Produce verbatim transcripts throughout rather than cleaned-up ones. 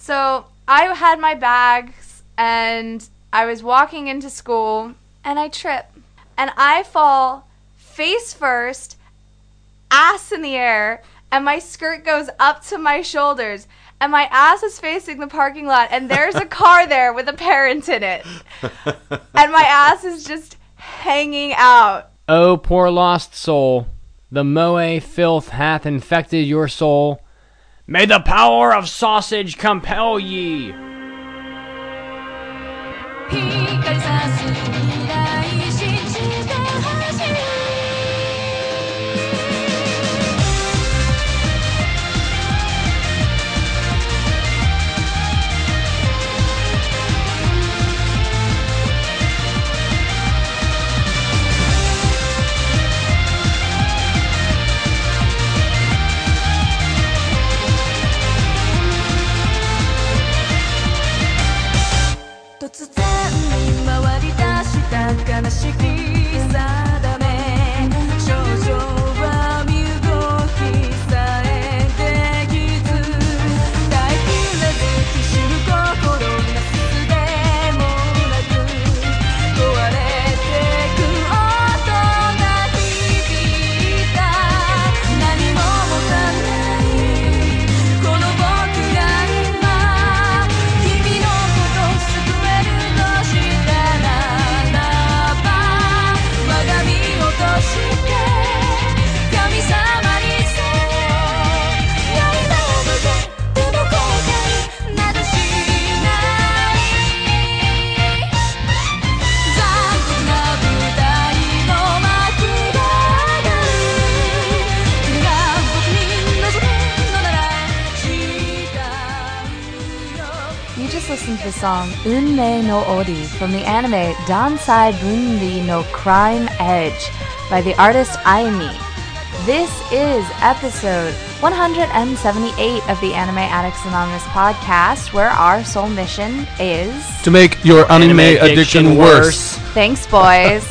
So I had my bags, and I was walking into school, and I trip. And I fall face first, ass in the air, and my skirt goes up to my shoulders. And my ass is facing the parking lot, and there's a car there with a parent in it. And my ass is just hanging out. Oh, poor lost soul, the moe filth hath infected your soul. May the power of sausage compel ye. Listen to the song Unmei no Ori from the anime Dansai Bunri no Crime Edge by the artist Ayumi. This is episode one hundred seventy-eight of the Anime Addicts Anonymous podcast, where our sole mission is to make your anime, anime addiction, addiction worse. Thanks, boys.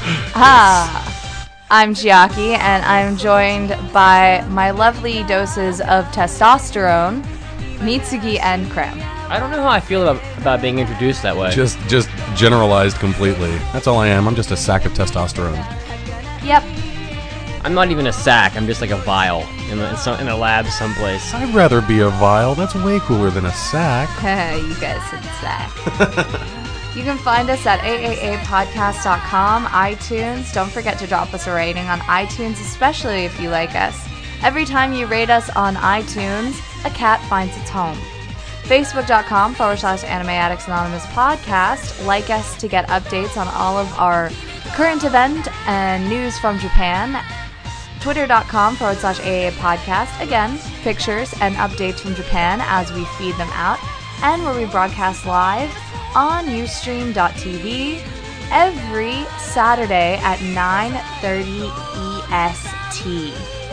ah, I'm Chiaki, and I'm joined by my lovely doses of testosterone, Mitsugi and Krem. I don't know how I feel about, about being introduced that way. Just just generalized completely. That's all I am. I'm just a sack of testosterone. Yep. I'm not even a sack. I'm just like a vial in a, in, some, in a lab someplace. I'd rather be a vial. That's way cooler than a sack. You guys said sack. You can find us at A A A podcast dot com, iTunes. Don't forget to drop us a rating on iTunes, especially if you like us. Every time you rate us on iTunes, a cat finds its home. Facebook.com forward slash Anime Addicts Anonymous podcast. Like us to get updates on all of our current event and news from Japan. Twitter.com forward slash A A podcast. Again, pictures and updates from Japan as we feed them out. And where we broadcast live on Ustream dot T V every Saturday at nine thirty E S T.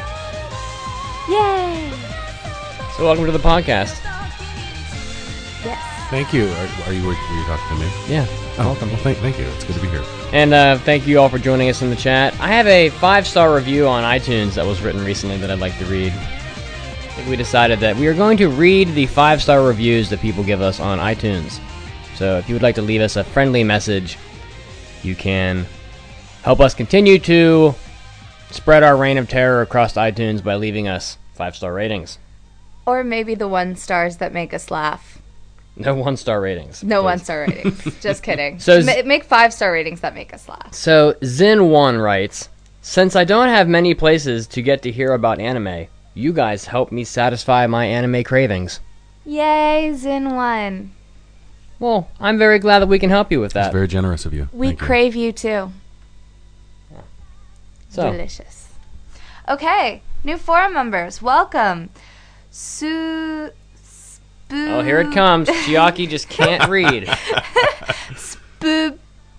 Yay! So welcome to the podcast. Yes. Thank you. Are, are you were you talking to me? Yeah. Oh, welcome. Well, thank, thank you. It's good to be here. And uh, thank you all for joining us in the chat. I have a five-star review on iTunes that was written recently that I'd like to read. I think we decided that we are going to read the five-star reviews that people give us on iTunes. So if you would like to leave us a friendly message, you can help us continue to spread our reign of terror across iTunes by leaving us five-star ratings. Or maybe the one stars that make us laugh. No one-star ratings. No please. one-star ratings. Just kidding. So Ma- make five-star ratings that make us laugh. So Zin one writes, since I don't have many places to get to hear about anime, you guys help me satisfy my anime cravings. Yay, Zin one. Well, I'm very glad that we can help you with that. That's very generous of you. We Thank crave you, you too. Yeah. So. Delicious. Okay, new forum members. Welcome. Su... Oh, here it comes. Chiaki just can't read. Spupino?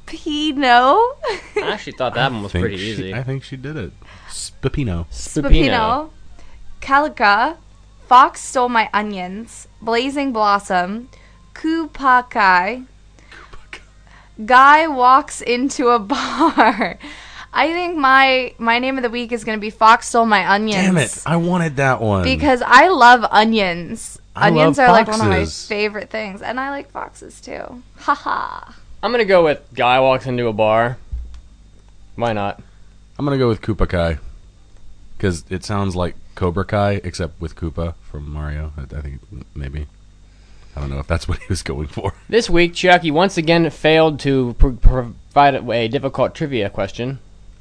I actually thought that one was pretty she, easy. I think she did it. Spupino. Spupino. Calica. Fox Stole My Onions. Blazing Blossom. Kupakai. Guy Walks Into a Bar. I think my my name of the week is going to be Fox Stole My Onions. Damn it. I wanted that one. Because I love onions. I Onions love are like one of my foxes. favorite things, and I like foxes too. Haha. I'm gonna go with guy walks into a bar. Why not? I'm gonna go with Koopa Kai because it sounds like Cobra Kai except with Koopa from Mario. I, I think maybe. I don't know if that's what he was going for. This week, Chucky once again failed to pr- provide a difficult trivia question.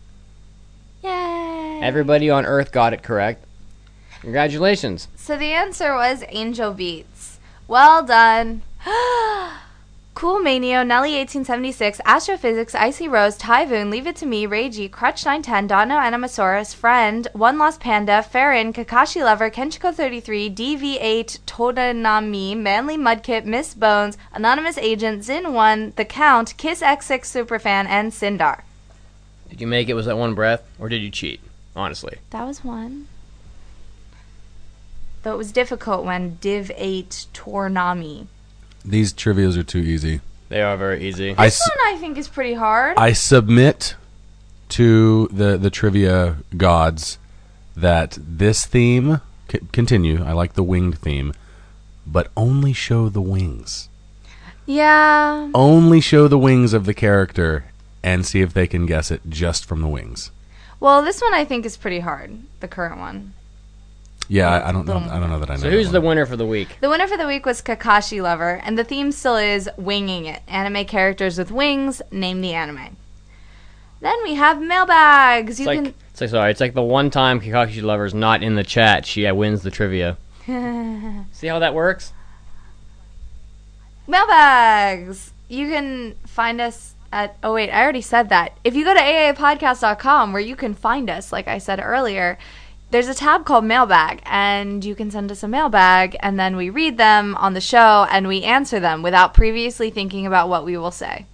Yay. Everybody on Earth got it correct. Congratulations. So the answer was Angel Beats. Well done. Cool Manio, Nelly eighteen seventy-six, Astrophysics, Icy Rose, Tyvoon, Leave It to Me, Reiji, Crutch nine ten, Dono Animasaurus, Friend, One Lost Panda, Farron, Kakashi Lover, Kenchiko thirty-three, D V eight, Todanami, Manly Mudkip, Miss Bones, Anonymous Agent, Zin one, The Count, Kiss X six Superfan, and Sindar. Did you make it? Was that one breath? Or did you cheat? Honestly. That was one. Though it was difficult when Div eight, Tornami. These trivias are too easy. They are very easy. I, This su- one I think is pretty hard. I submit to the, the trivia gods that this theme, c- continue, I like the winged theme, but only show the wings. Yeah. Only show the wings of the character and see if they can guess it just from the wings. Well, this one I think is pretty hard. The current one. Yeah, I, I don't know. Little I don't know that I know. So who's that the one. winner for the week? The winner for the week was Kakashi Lover, and the theme still is Winging It. Anime characters with wings, name the anime. Then we have mailbags. It's You like, it's like sorry, it's like the one time Kakashi Lover's not in the chat, she uh, wins the trivia. can See how that works? mailbags. You can find us at. Oh wait, I already said that. If you go to A A podcast dot com, where you can find us, like I said earlier, there's a tab called Mailbag, and you can send us a mailbag, and then we read them on the show, and we answer them without previously thinking about what we will say.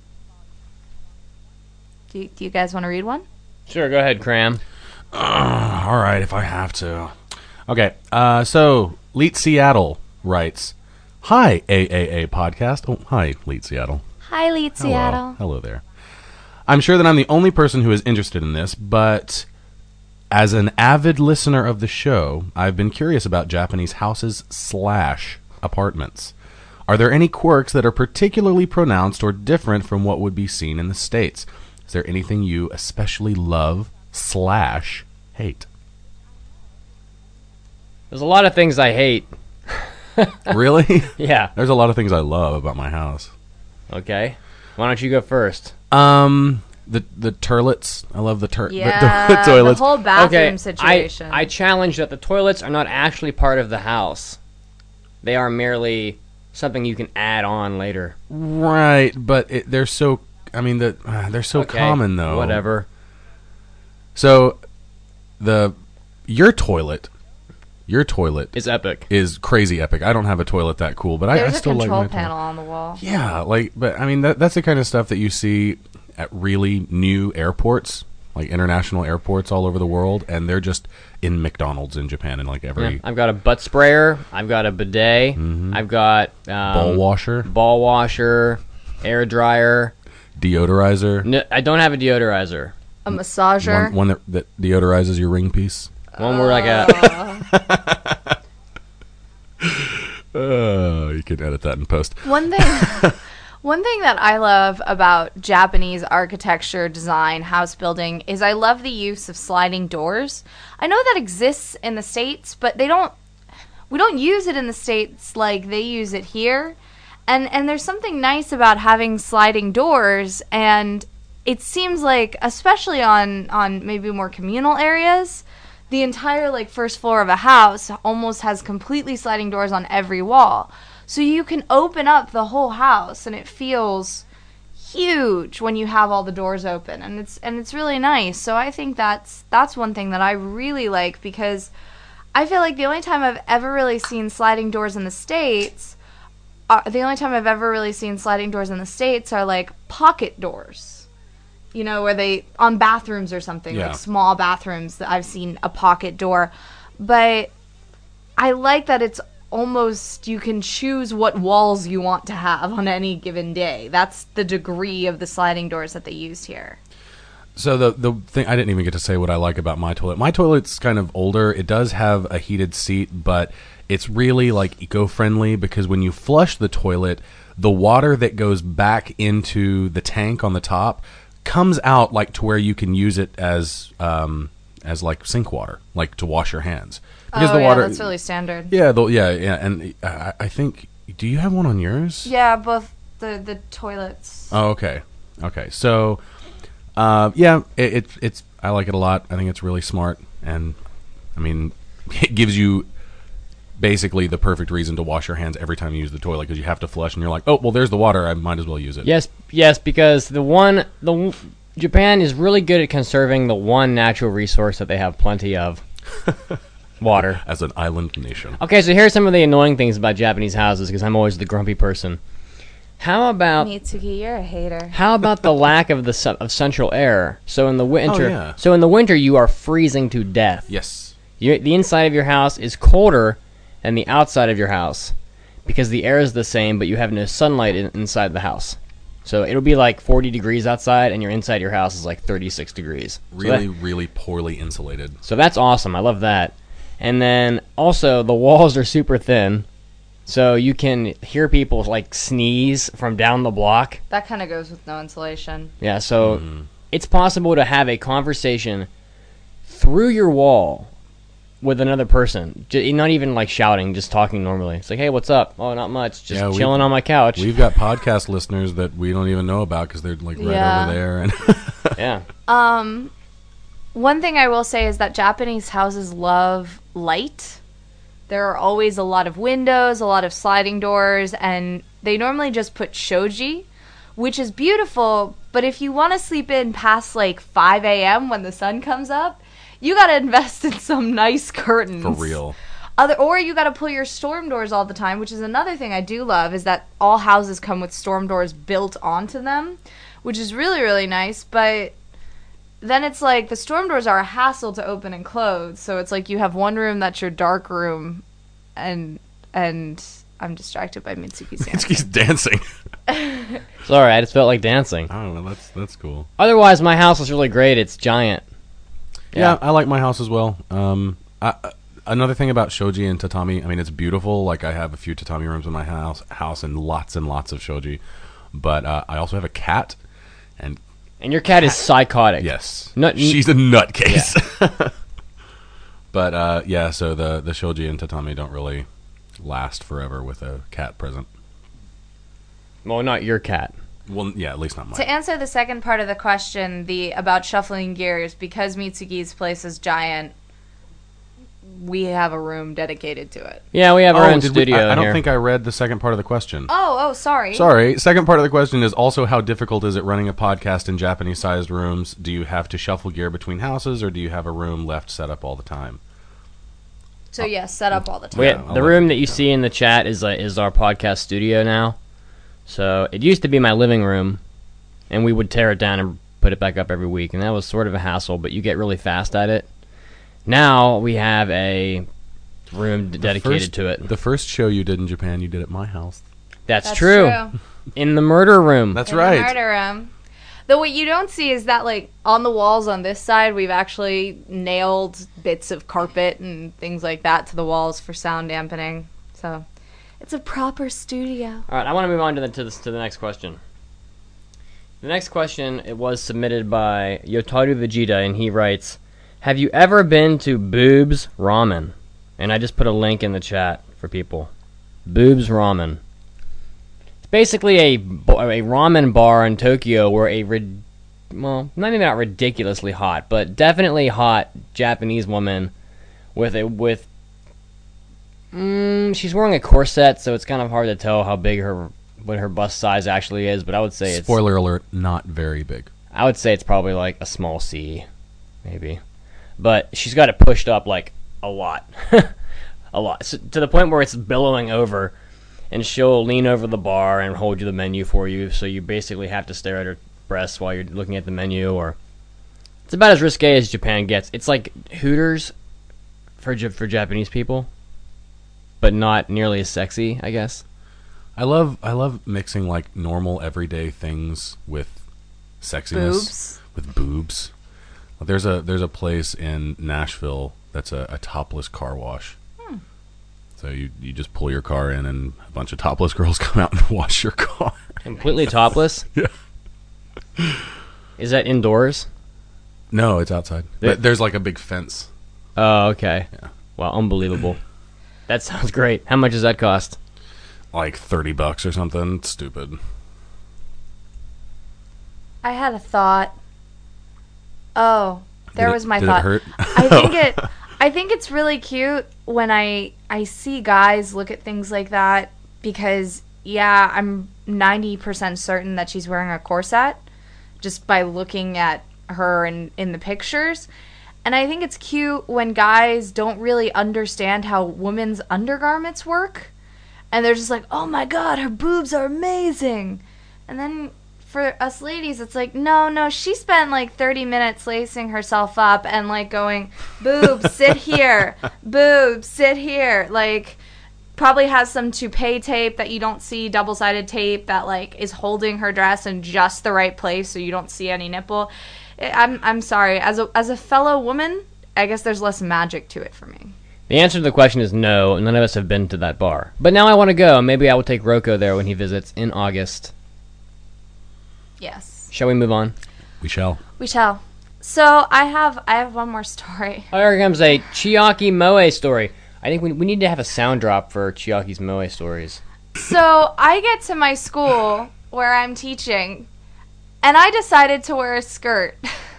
Do you, do you guys want to read one? Sure, go ahead, Cram. Uh, all right, if I have to. Okay, uh, so Leet Seattle writes, "Hi A A A podcast." Oh, hi Leet Seattle. Hi, Leet Hello. Seattle. Hello there. I'm sure that I'm the only person who is interested in this, but as an avid listener of the show, I've been curious about Japanese houses slash apartments. Are there any quirks that are particularly pronounced or different from what would be seen in the States? Is there anything you especially love slash hate? There's a lot of things I hate. Really? Yeah. There's a lot of things I love about my house. Okay. Why don't you go first? Um, the the toilets. I love the, tur- Yeah, the, the toilets. the whole bathroom Okay, situation. I, I challenge that the toilets are not actually part of the house. They are merely something you can add on later. Right, but it, they're so. I mean, the, uh, they're so Okay, common though. Whatever. So, the your toilet, your toilet It's epic. is crazy epic. I don't have a toilet that cool, but I, I There's a still like control my panel toilet. on the wall. Yeah, like, but I mean, that that's the kind of stuff that you see at really new airports, like international airports all over the world, and they're just in McDonald's in Japan and like every Yeah, I've got a butt sprayer. I've got a bidet. I've got um, ball washer, ball washer, air dryer. deodorizer, No, I don't have a deodorizer. A massager. one, one that, that deodorizes your ring piece. One where like a Uh, you can edit that in post. One thing one thing that I love about Japanese architecture, design, house building is I love the use of sliding doors. I know that exists in the States, but they don't we don't use it in the States like they use it here. And and there's something nice about having sliding doors, and it seems like especially on on maybe more communal areas, the entire like first floor of a house almost has completely sliding doors on every wall. So you can open up the whole house and it feels huge when you have all the doors open, and it's and it's really nice. So I think that's that's one thing that I really like, because I feel like the only time I've ever really seen sliding doors in the States uh, the only time I've ever really seen sliding doors in the States are like pocket doors. You know, where they, on bathrooms or something, Yeah. like small bathrooms, that I've seen a pocket door. But I like that it's almost, you can choose what walls you want to have on any given day. That's the degree of the sliding doors that they used here. So the the thing, I didn't even get to say what I like about my toilet. My toilet's kind of older. It does have a heated seat, but it's really like eco-friendly because when you flush the toilet, the water that goes back into the tank on the top comes out like to where you can use it as um, as like sink water, like to wash your hands. Because oh, the water, yeah, that's really standard. Yeah, the, yeah, yeah, and I, I think. Do you have one on yours? Yeah, both the the toilets. Oh, okay, okay. So, uh, yeah, it, it it's I like it a lot. I think it's really smart, and I mean, it gives you basically the perfect reason to wash your hands every time you use the toilet because you have to flush, and you're like, oh, well, there's the water. I might as well use it. Yes, yes, because the one the Japan is really good at conserving the one natural resource that they have plenty of. Water. As an island nation. Okay, so here's some of the annoying things about Japanese houses because I'm always the grumpy person. How about Mitsuki, you're a hater. how about the lack of the su- of central air? So in the winter, Oh, yeah. so in the winter you are freezing to death. Yes. You, the inside of your house is colder than the outside of your house because the air is the same, but you have no sunlight in, inside the house. So it'll be like forty degrees outside, and your inside your house is like thirty-six degrees. So Really, that- really poorly insulated. So that's awesome. I love that. And then also the walls are super thin, so you can hear people like sneeze from down the block. That kind of goes with no insulation. Yeah, so Mm-hmm. it's possible to have a conversation through your wall with another person. J- not even like shouting, just talking normally. It's like, hey, what's up? Oh, not much. Just Yeah, we- chilling on my couch. We've got podcast listeners that we don't even know about because they're like right Yeah. over there. And Yeah. Um, one thing I will say is that Japanese houses love light. There are always a lot of windows, a lot of sliding doors, and they normally just put shoji, which is beautiful, but if you want to sleep in past like five a.m. when the sun comes up, you got to invest in some nice curtains. for real. Other, or you got to pull your storm doors all the time, which is another thing I do love, is that all houses come with storm doors built onto them, which is really, really nice, but then it's like the storm doors are a hassle to open and close, so it's like you have one room that's your dark room, and and I'm distracted by Mitsuki's answer. He's dancing. Sorry, I just felt like dancing. I don't know. That's that's cool. Otherwise, my house is really great. It's giant. Yeah, I like my house as well. Um, I, another thing about shoji and tatami, I mean, it's beautiful. Like I have a few tatami rooms in my house, house, and lots and lots of shoji. But uh, I also have a cat, and And your cat is psychotic. yes, Nut- she's a nutcase. But uh, yeah, so the the shoji and tatami don't really last forever with a cat present. Well, not your cat. Well, yeah, at least not mine. To answer the second part of the question, the about shuffling gears, because Mitsuki's place is giant, we have a room dedicated to it. Yeah, we have our own did we- studio I, I in don't here. think I read the second part of the question. Oh, oh, sorry. Sorry. Second part of the question is also how difficult is it running a podcast in Japanese-sized rooms? Do you have to shuffle gear between houses, or do you have a room left set up all the time? So yes, set up all the time. We- Yeah, I'll the let room you that you know. see in the chat is uh, is our podcast studio now. So it used to be my living room, and we would tear it down and put it back up every week, and that was sort of a hassle, but you get really fast at it. Now we have a room d- dedicated First- to it. The first show you did in Japan, you did at my house. That's, That's true. true. In the murder room. That's In the right. murder room. Though what you don't see is that, like, on the walls on this side, we've actually nailed bits of carpet and things like that to the walls for sound dampening. So it's a proper studio. All right, I want to move on to the to the, to the next question. The next question it was submitted by Yotaru Vegeta, and he writes, "Have you ever been to Boobs Ramen?" And I just put a link in the chat for people. Boobs Ramen. It's basically a ba- a ramen bar in Tokyo where a rid- well, not even not ridiculously hot, but definitely hot Japanese woman with a with. Mm, she's wearing a corset, so it's kind of hard to tell how big her what her bust size actually is. But I would say it's Spoiler alert, not very big. I would say it's probably like a small C, maybe. But she's got it pushed up like a lot, a lot, so, to the point where it's billowing over. And she'll lean over the bar and hold you the menu for you, so you basically have to stare at her breasts while you're looking at the menu. Or it's about as risque as Japan gets. It's like Hooters for Ja- for Japanese people, but not nearly as sexy, I guess. I love I love mixing like normal everyday things with sexiness. Boobs. With boobs. There's a there's a place in Nashville that's a, a topless car wash. So you, you just pull your car in and a bunch of topless girls come out and wash your car. Completely topless? Yeah. Is that indoors? No, it's outside. There- But there's like a big fence. Oh, okay. Yeah. Wow, unbelievable. That sounds great. How much does that cost? Like thirty bucks or something. It's stupid. I had a thought. Oh, there Did it- was my did it thought. hurt? I think it. I think it's really cute when I I see guys look at things like that because yeah, I'm ninety percent certain that she's wearing a corset just by looking at her in in the pictures. And I think it's cute when guys don't really understand how women's undergarments work. And they're just like, oh my god, her boobs are amazing. And then for us ladies, it's like, no, no, she spent like thirty minutes lacing herself up and like going, boobs, sit here. Boobs, sit here. Like, probably has some toupee tape that you don't see, double-sided tape that like is holding her dress in just the right place so you don't see any nipple. I'm I'm sorry. As a as a fellow woman, I guess there's less magic to it for me. The answer to the question is no. None of us have been to that bar. But now I want to go. Maybe I will take Rocco there when he visits in August. Yes. Shall we move on? We shall. We shall. So I have I have one more story. Oh, here comes a Chiaki Moe story. I think we, we need to have a sound drop for Chiaki's Moe stories. So I get to my school where I'm teaching, and I decided to wear a skirt.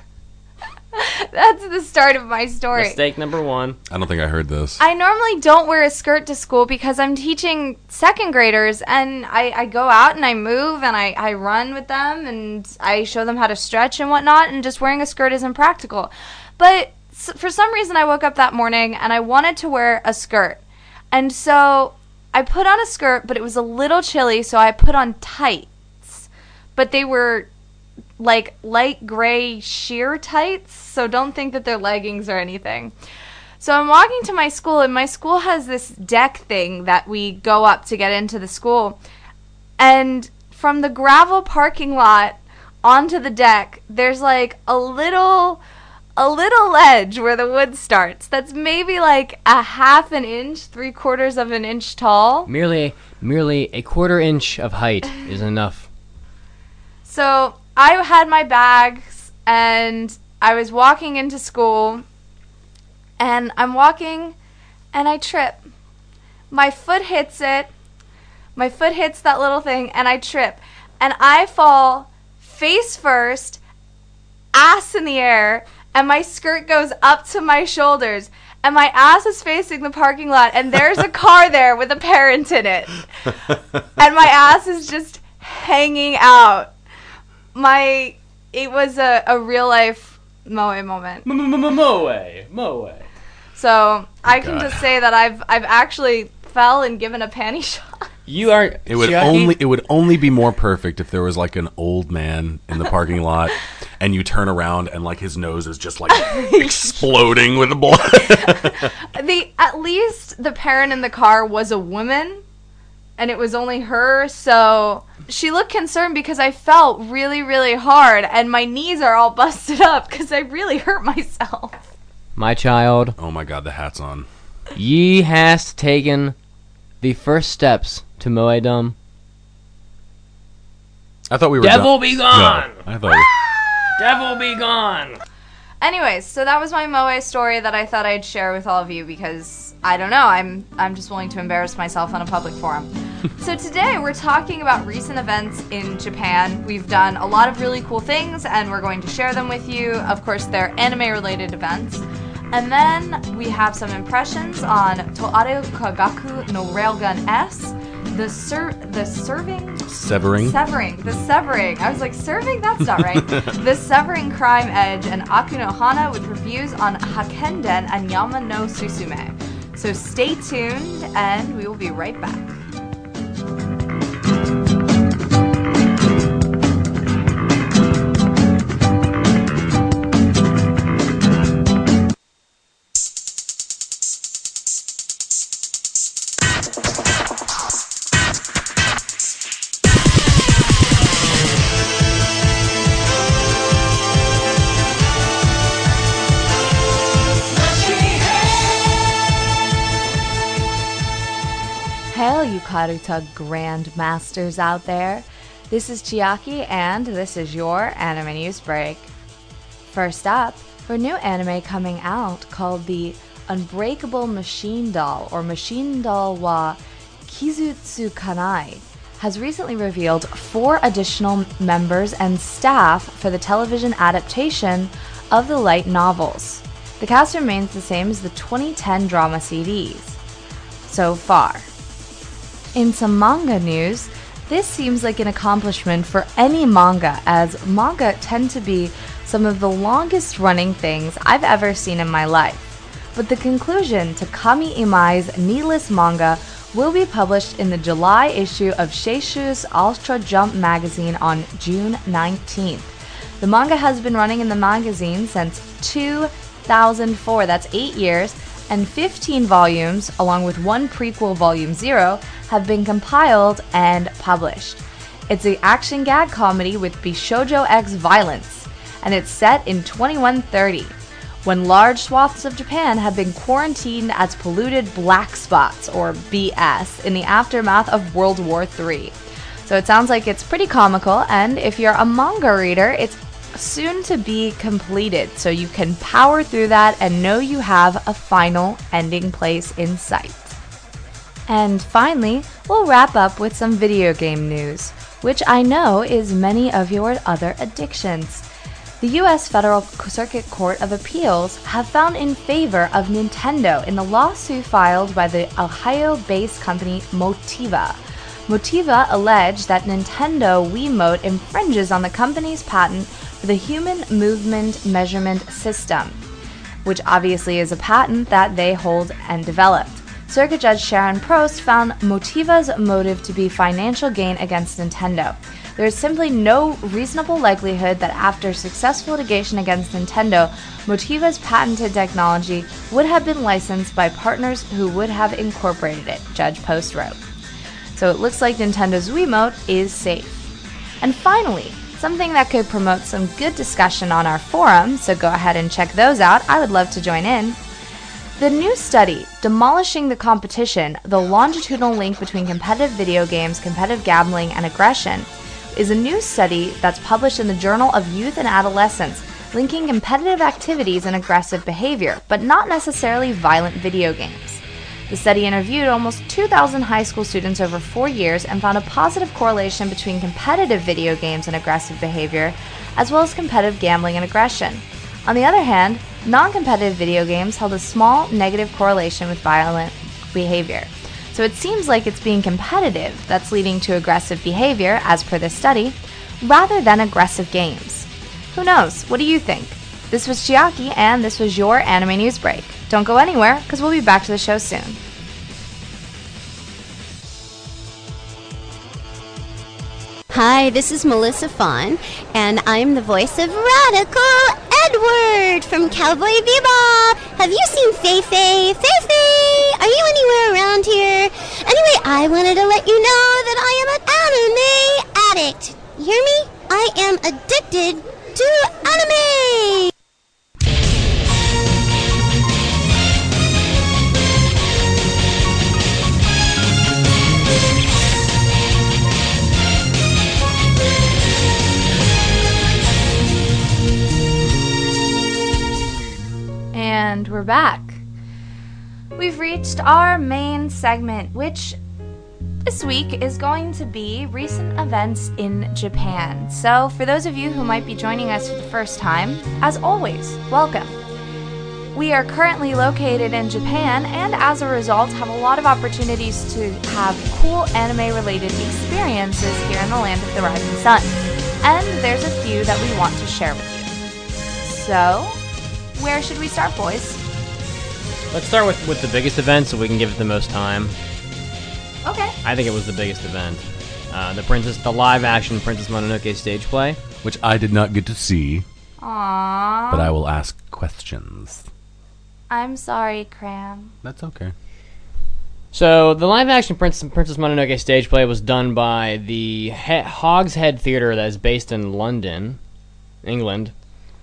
That's the start of my story. Mistake number one. I don't think I heard this. I normally don't wear a skirt to school because I'm teaching second graders, and I, I go out and I move and I, I run with them and I show them how to stretch and whatnot, and just wearing a skirt isn't practical. But s- for some reason I woke up that morning and I wanted to wear a skirt. And so I put on a skirt, but it was a little chilly, so I put on tights. But they were like light gray sheer tights, so don't think that they're leggings or anything. So I'm walking to my school, and my school has this deck thing that we go up to get into the school. And from the gravel parking lot onto the deck, there's like a little a little ledge where the wood starts. That's maybe like a half an inch, three quarters of an inch tall. Merely, merely a quarter inch of height is enough. So I had my bags, and I was walking into school, and I'm walking, and I trip. My foot hits it. My foot hits that little thing, and I trip. And I fall face first, ass in the air, and my skirt goes up to my shoulders, and my ass is facing the parking lot, and there's a car there with a parent in it. And my ass is just hanging out. My, it was a, a real life Moe moment. Moe, Moe. So I can God. just say that I've I've actually fell and given a panty shot. You are. It would Chiaki? only it would only be more perfect if there was like an old man in the parking lot, and you turn around and like his nose is just like exploding with blood. The at least the parent in the car was a woman, and it was only her, so she looked concerned because I felt really, really hard, and my knees are all busted up because I really hurt myself. My child, Oh my god, the hat's on. ye hast taken the first steps to Moedom. I thought we were Devil done. be gone! No, I thought we Devil be gone! Anyways, so that was my Moe story that I thought I'd share with all of you because I don't know, I'm I'm just willing to embarrass myself on a public forum. So today we're talking about recent events in Japan. We've done a lot of really cool things and we're going to share them with you. Of course, they're anime related events. And then we have some impressions on Toaru Kagaku no Railgun S, the ser- the serving severing. Severing, the severing. I was like, serving? That's not right. The Severing Crime Edge and Aku no Hana with reviews on Hakenden and Yama no Susume. So stay tuned, and we will be right back. Karuta Grandmasters out there. This is Chiaki, and this is your Anime News Break. First up, for a new anime coming out called the Unbreakable Machine Doll, or Machine Doll wa Kizutsu Kanai, has recently revealed four additional members and staff for the television adaptation of the light novels. The cast remains the same as the twenty ten drama C Ds so far. In some manga news, this seems like an accomplishment for any manga, as manga tend to be some of the longest running things I've ever seen in my life. But the conclusion to Kami Imai's needless manga will be published in the July issue of Seishu's Ultra Jump magazine on June nineteenth. The manga has been running in the magazine since two thousand four, that's eight years, and fifteen volumes, along with one prequel, Volume Zero, have been compiled and published. It's an action gag comedy with Bishoujo X violence, and it's set in twenty-one thirty, when large swaths of Japan have been quarantined as polluted black spots, or B S, in the aftermath of World War Three. So it sounds like it's pretty comical, and if you're a manga reader, it's soon to be completed, so you can power through that and know you have a final ending place in sight. And finally, we'll wrap up with some video game news, which I know is many of your other addictions. The U S Federal Circuit Court of Appeals have found in favor of Nintendo in the lawsuit filed by the Ohio-based company Motiva. Motiva alleged that Nintendo Wiimote infringes on the company's patent for the Human Movement Measurement System, which obviously is a patent that they hold and developed. Circuit Judge Sharon Prost found Motiva's motive to be financial gain against Nintendo. There is simply no reasonable likelihood that after successful litigation against Nintendo, Motiva's patented technology would have been licensed by partners who would have incorporated it, Judge Post wrote. So it looks like Nintendo's Wiimote is safe. And finally, something that could promote some good discussion on our forum, so go ahead and check those out. I would love to join in. The new study, Demolishing the Competition, the longitudinal link between competitive video games, competitive gambling, and aggression, is a new study that's published in the Journal of Youth and Adolescence, linking competitive activities and aggressive behavior, but not necessarily violent video games. The study interviewed almost two thousand high school students over four years and found a positive correlation between competitive video games and aggressive behavior, as well as competitive gambling and aggression. On the other hand, non-competitive video games held a small negative correlation with violent behavior. So it seems like it's being competitive that's leading to aggressive behavior, as per this study, rather than aggressive games. Who knows? What do you think? This was Chiaki, and this was your Anime News Break. Don't go anywhere, because we'll be back to the show soon. Hi, this is Melissa Fawn, and I'm the voice of Radical Edward from Cowboy Bebop. Have you seen Fei Fei? Fei Fei, are you anywhere around here? Anyway, I wanted to let you know that I am an anime addict. You hear me? I am addicted to anime. And we're back. We've reached our main segment, which this week is going to be recent events in Japan. So for those of you who might be joining us for the first time, as always, welcome. We are currently located in Japan, and as a result have a lot of opportunities to have cool anime-related experiences here in the land of the rising sun. And there's a few that we want to share with you. So, where should we start, boys? Let's start with, with the biggest event so we can give it the most time. Okay. I think it was the biggest event. Uh, the princess, the live-action Princess Mononoke stage play. Which I did not get to see, Aww. but I will ask questions. I'm sorry, Cram. That's okay. So, the live-action Princess, Princess Mononoke stage play was done by the he- Hogshead Theatre that is based in London, England.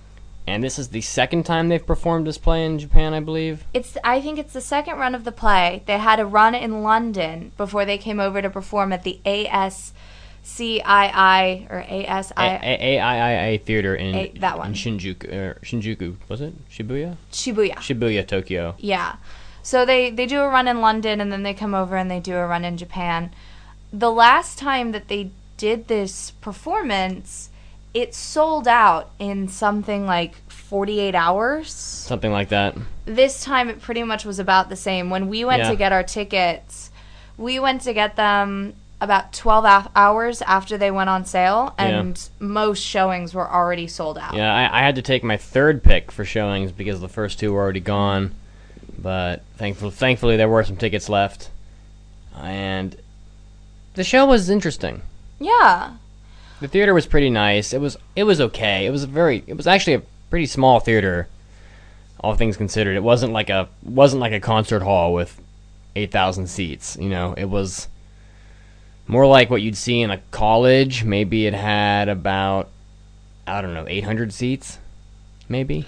And this is the second time they've performed this play in Japan, I believe. It's. I think it's the second run of the play. They had a run in London before they came over to perform at the A S C I I or A S I A I I A Theater in, A- that one. in Shinjuku. Er, Shinjuku, was it? Shibuya? Shibuya. Shibuya, Tokyo. Yeah. So they, they do a run in London, and then they come over and they do a run in Japan. The last time that they did this performance, it sold out in something like forty-eight hours. Something like that. This time it pretty much was about the same. When we went Yeah. to get our tickets, we went to get them about twelve af- hours after they went on sale, and Yeah. most showings were already sold out. Yeah, I, I had to take my third pick for showings because the first two were already gone. But thankfully, thankfully there were some tickets left. And the show was interesting. Yeah. The theater was pretty nice. It was it was okay. It was a very it was actually a pretty small theater, all things considered. It wasn't like a wasn't like a concert hall with eight thousand seats. You know, it was more like what you'd see in a college. Maybe it had about I don't know eight hundred seats, maybe.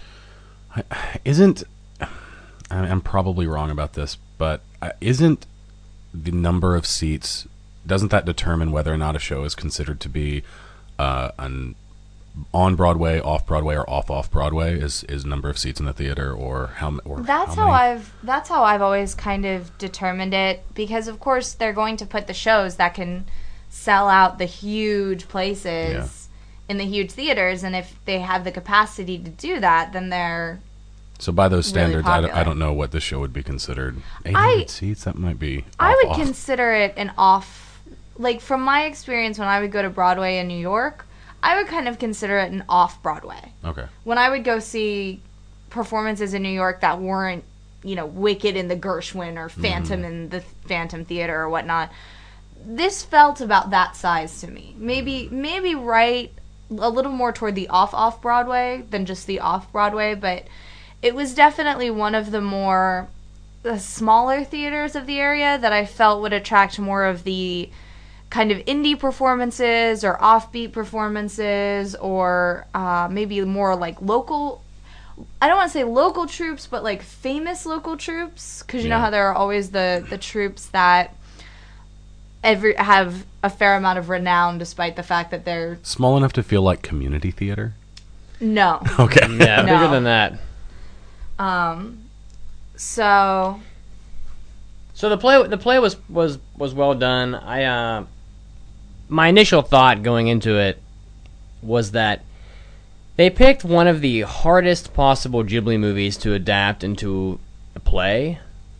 Isn't I- I'm probably wrong about this, but uh, isn't the number of seats, doesn't that determine whether or not a show is considered to be uh, an on Broadway, off Broadway, or off off Broadway? Is is number of seats in the theater, or how? m- Or That's how how many? I've that's how I've always kind of determined it, because of course they're going to put the shows that can sell out the huge places Yeah. in the huge theaters, and if they have the capacity to do that, then they're So by those really standards, I, don't, I popular. don't know what this show would be considered. eight hundred seats? That might be. I off, would off. consider it an off, like from my experience when I would go to Broadway in New York, I would kind of consider it an off Broadway. Okay. When I would go see performances in New York that weren't, you know, Wicked in the Gershwin or Phantom in the Phantom Theater or whatnot, this felt about that size to me. Maybe maybe right a little more toward the off off Broadway than just the off Broadway, but it was definitely one of the more the smaller theaters of the area that I felt would attract more of the kind of indie performances or offbeat performances, or uh, maybe more like local, I don't want to say local troops, but like famous local troops, because you know Yeah. how there are always the, the troops that every have a fair amount of renown despite the fact that they're Small enough to feel like community theater? no. Okay. Yeah, No. bigger than that. Um, so So the play the play was was was well done. I uh, my initial thought going into it was that they picked one of the hardest possible Ghibli movies to adapt into a play.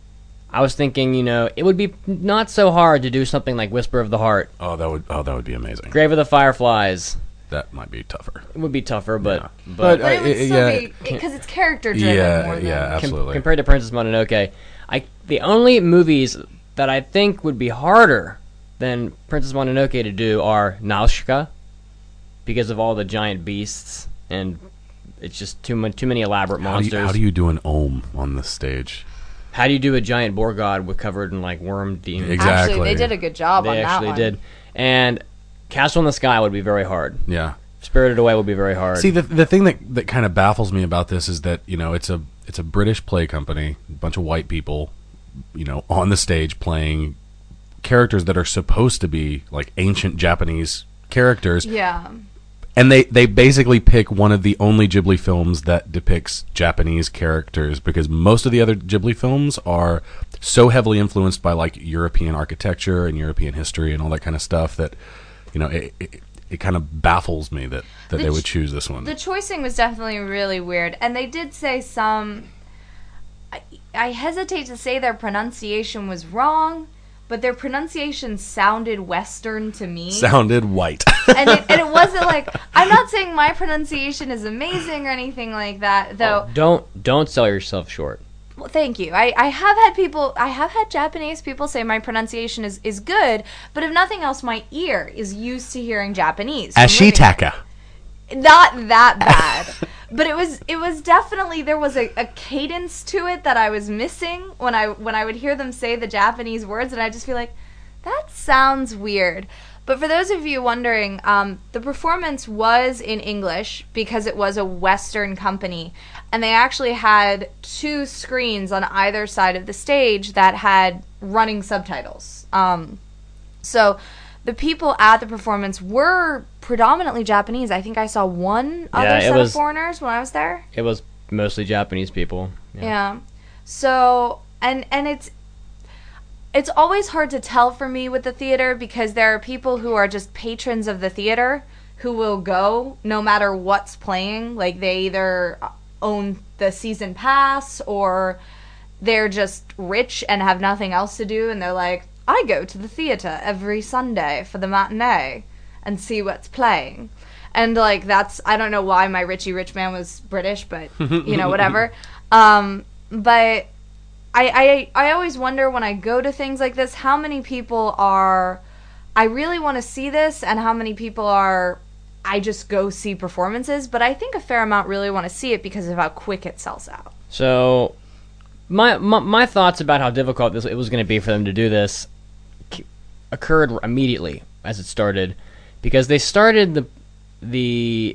I was thinking, you know, it would be not so hard to do something like Whisper of the Heart, Oh, that would. Oh, that would be amazing. Grave of the Fireflies. That might be tougher. It would be tougher, but Yeah. but, But, but it would Uh, still yeah. be because it's character driven Yeah, more than yeah, com- absolutely. compared to Princess Mononoke, I the only movies that I think would be harder than Princess Mononoke to do are Nausicaa, because of all the giant beasts and it's just too much, too many elaborate How do, monsters. you, how do you do an ohm on this stage? How do you do a giant boar god with covered in like worm demons? Exactly. Actually, they did a good job on They that actually one. did. And Castle in the Sky would be very hard. Yeah. Spirited Away would be very hard. See, the the thing that that kind of baffles me about this is that, you know, it's a it's a British play company, a bunch of white people, you know, on the stage playing characters that are supposed to be like ancient Japanese characters, Yeah. and they they basically pick one of the only Ghibli films that depicts Japanese characters, because most of the other Ghibli films are so heavily influenced by like European architecture and European history and all that kind of stuff that, you know, it it, it kind of baffles me that that The they would ch- choose this one. The choicing was definitely really weird, and they did say some. I, I hesitate to say their pronunciation was wrong, but their pronunciation sounded Western to me. Sounded white. and, it, and it wasn't like, I'm not saying my pronunciation is amazing or anything like that, though. don't don't sell yourself short. Well, thank you. I, I have had people, I have had Japanese people say my pronunciation is, is good, but if nothing else, my ear is used to hearing Japanese. from living there. Ashitaka. Not that bad, but it was it was definitely, there was a, a cadence to it that I was missing when I when I would hear them say the Japanese words, and I'd just be like, that sounds weird. But for those of you wondering, um, the performance was in English because it was a Western company. And they actually had two screens on either side of the stage that had running subtitles. Um, so the people at the performance were predominantly Japanese. I think I saw one other Yeah, it set was- of foreigners when I was there. It was mostly Japanese people. Yeah. So, and and it's it's always hard to tell for me with the theater because there are people who are just patrons of the theater who will go no matter what's playing. Like they either own the season pass or they're just rich and have nothing else to do and they're like, I go to the theater every Sunday for the matinee and see what's playing. And like that's, I don't know why my Richie Rich man was British, but you know, whatever. Um, but I, I I always wonder when I go to things like this, how many people are, I really want to see this, and how many people are, I just go see performances. But I think a fair amount really want to see it because of how quick it sells out. So, my my, my thoughts about how difficult this it was going to be for them to do this c- occurred immediately as it started, because they started the the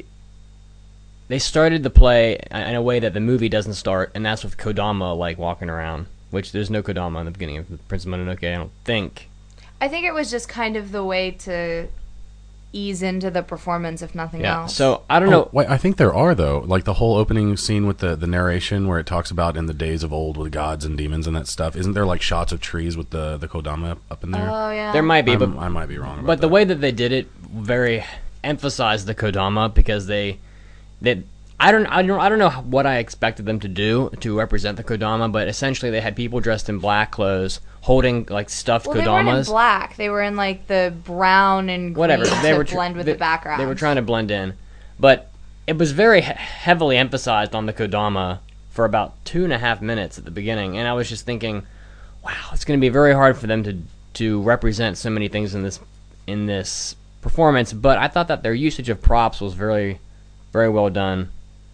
they started the play in a way that the movie doesn't start, and that's with Kodama like walking around, which there's no Kodama in the beginning of the Prince of Mononoke, I don't think. I think it was just kind of the way to ease into the performance, if nothing Yeah. else. So I don't Oh, know. wait, I think there are though. Like the whole opening scene with the, the narration where it talks about in the days of old with gods and demons and that stuff. Isn't there like shots of trees with the the Kodama up, up in there? Oh yeah. There might be, I'm- but I might be wrong. About But the that. way that they did it very emphasized the Kodama because they, they, I don't, I don't, I don't know what I expected them to do to represent the Kodama, but essentially they had people dressed in black clothes holding like stuffed Well, they weren't in Kodamas. black. They were in like the brown and green Whatever they to were tr- blend with they, the background. They were trying to blend in, but it was very he- heavily emphasized on the Kodama for about two and a half minutes at the beginning, and I was just thinking, wow, it's going to be very hard for them to to represent so many things in this in this performance. But I thought that their usage of props was very, very well done.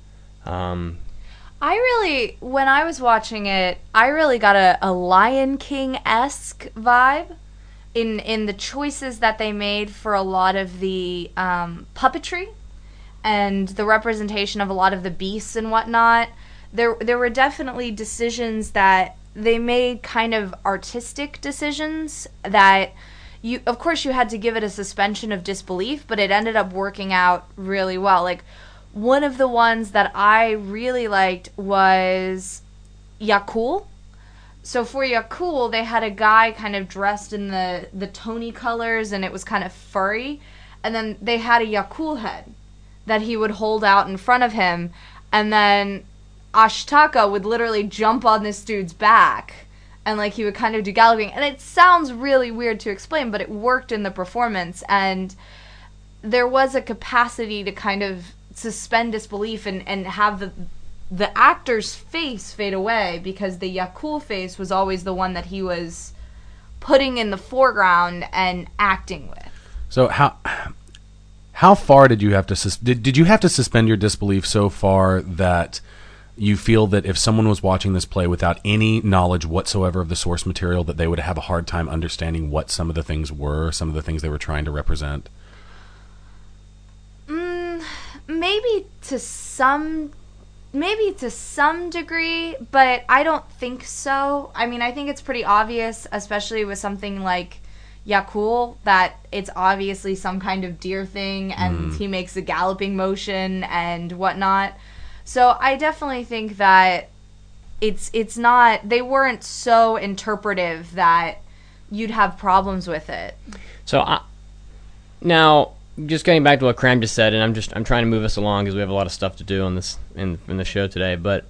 Um, I really, when I was watching it, I really got a, a Lion King-esque vibe in in the choices that they made for a lot of the um, puppetry and the representation of a lot of the beasts and whatnot. There, there were definitely decisions that they made, kind of artistic decisions that you, of course, you had to give it a suspension of disbelief, but it ended up working out really well. Like, one of the ones that I really liked was Yakul. So for Yakul, they had a guy kind of dressed in the, the Tony colors, and it was kind of furry. And then they had a Yakul head that he would hold out in front of him. And then Ashitaka would literally jump on this dude's back. And like he would kind of do galloping. And it sounds really weird to explain, but it worked in the performance. And there was a capacity to kind of suspend disbelief and, and have the the actor's face fade away, because the Yakul face was always the one that he was putting in the foreground and acting with. So how how far did you have to sus- did did you have to suspend your disbelief so far that you feel that if someone was watching this play without any knowledge whatsoever of the source material, that they would have a hard time understanding what some of the things were, some of the things they were trying to represent? Mm, maybe to some maybe to some degree, but I don't think so. I mean, I think it's pretty obvious, especially with something like Yakul, that it's obviously some kind of deer thing, and mm. he makes a galloping motion and whatnot. So I definitely think that it's it's not, they weren't so interpretive that you'd have problems with it. So I, now, just getting back to what Cram just said, and I'm just I'm trying to move us along because we have a lot of stuff to do on this in in the show today. But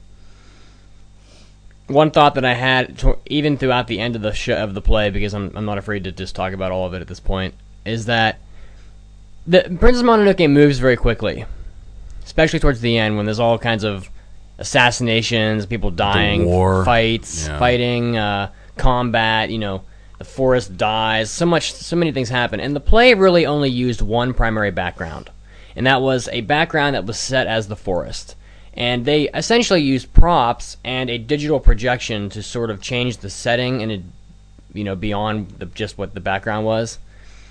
one thought that I had, to, even throughout the end of the show of the play, because I'm I'm not afraid to just talk about all of it at this point, is that the Princess Mononoke moves very quickly, especially towards the end when there's all kinds of assassinations, people dying, war. fights, yeah. fighting, uh, combat. You know. The forest dies. So much, so many things happen, and the play really only used one primary background, and that was a background that was set as the forest. And they essentially used props and a digital projection to sort of change the setting and, it, you know, beyond the, just what the background was.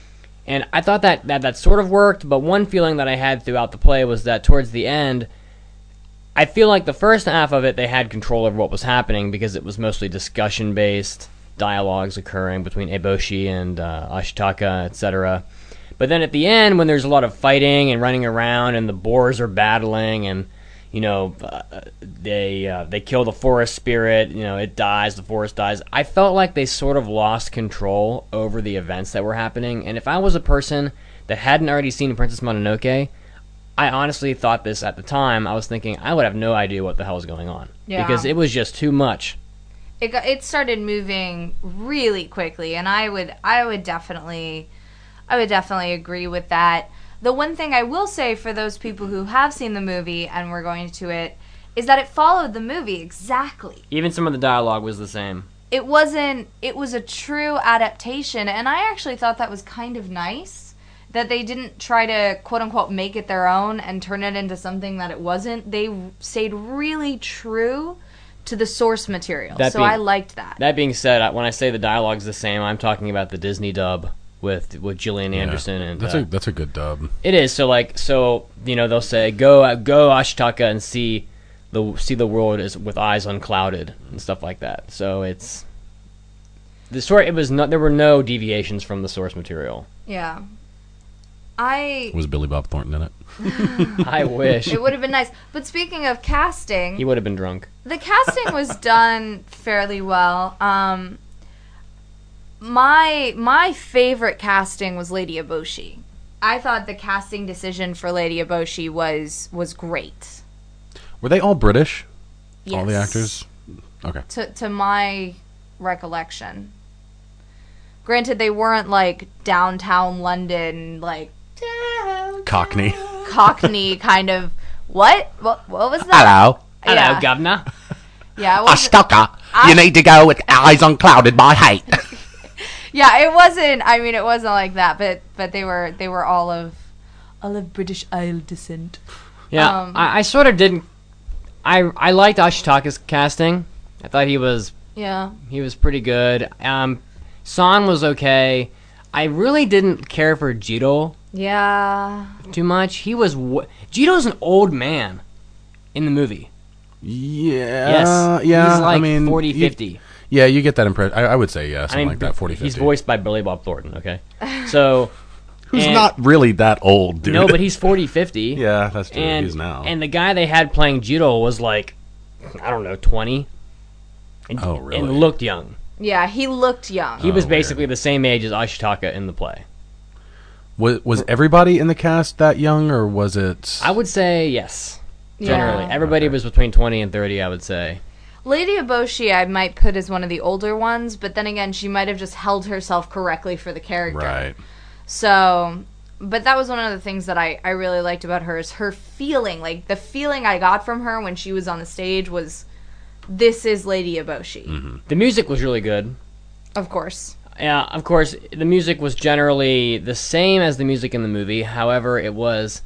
And I thought that, that that sort of worked, but one feeling that I had throughout the play was that towards the end, I feel like the first half of it, they had control over what was happening because it was mostly discussion-based, dialogues occurring between Eboshi and uh, Ashitaka, et cetera. But then at the end, when there's a lot of fighting and running around and the boars are battling and, you know, uh, they uh, they kill the forest spirit, you know, it dies, the forest dies, I felt like they sort of lost control over the events that were happening. And if I was a person that hadn't already seen Princess Mononoke, I honestly thought this at the time. I was thinking I would have no idea what the hell is going on. Yeah. Because it was just too much. It got, it started moving really quickly, and I would I would definitely I would definitely agree with that. The one thing I will say for those people who have seen the movie and were going to it is that it followed the movie exactly. Even some of the dialogue was the same. It wasn't it was a true adaptation, and I actually thought that was kind of nice that they didn't try to quote unquote make it their own and turn it into something that it wasn't. They stayed really true to the source material. That so being- I liked that. That being said, I- when I say the dialogue's the same, I'm talking about the Disney dub with with Gillian Yeah. Anderson and That's uh, a that's a good dub. it is. So like so you know they'll say go uh, go Ashitaka and see the see the world is with eyes unclouded and stuff like that. So it's the story. It was not there were no deviations from the source material. Yeah. I Was Billy Bob Thornton in it? I wish it would have been nice. But speaking of casting, he would have been drunk. the casting was done fairly well. Um, my my favorite casting was Lady Eboshi. I thought the casting decision for Lady Eboshi was was great. Were they all British? Yes. All the actors? Okay. To to my recollection. Granted, they weren't like downtown London, like Cockney. Cockney kind of. What? What? What was that? Hello. Hello, Yeah. governor. Yeah, it wasn't, Ashitaka. I- You need to go with eyes unclouded by hate. yeah, it wasn't. I mean, it wasn't like that, but but they were they were all of all of British Isle descent. Yeah, Um, I, I sort of didn't. I I liked Ashitaka's casting. I thought he was Yeah. he was pretty good. Um, San was okay. I really didn't care for Jiro Yeah. too much. He was w- Jiro's an old man in the movie. Yeah. Yes, Yeah. he's like I mean, forty, you- fifty. Yeah, you get that impression. I, I would say yeah, I something mean, like that. forty, fifty. He's voiced by Billy Bob Thornton. Okay, so Who's and- not really that old, dude. no, but he's forty, fifty. yeah, that's true. and He's now. and the guy they had playing Jiro was like, I don't know, twenty. And, Oh, really? And looked young. Yeah, he looked young. He Oh, was weird. basically the same age as Ashitaka in the play. was was everybody in the cast that young, or was it? I would say yes. Generally, Yeah. everybody Okay. was between twenty and thirty. I would say. Lady Eboshi, I might put as one of the older ones, but then again, she might have just held herself correctly for the character. Right. So, but that was one of the things that I, I really liked about her is her feeling. Like, the feeling I got from her when she was on the stage was, this is Lady Eboshi. Mm-hmm. The music was really good. Of course. Yeah, of course, the music was generally the same as the music in the movie. However, it was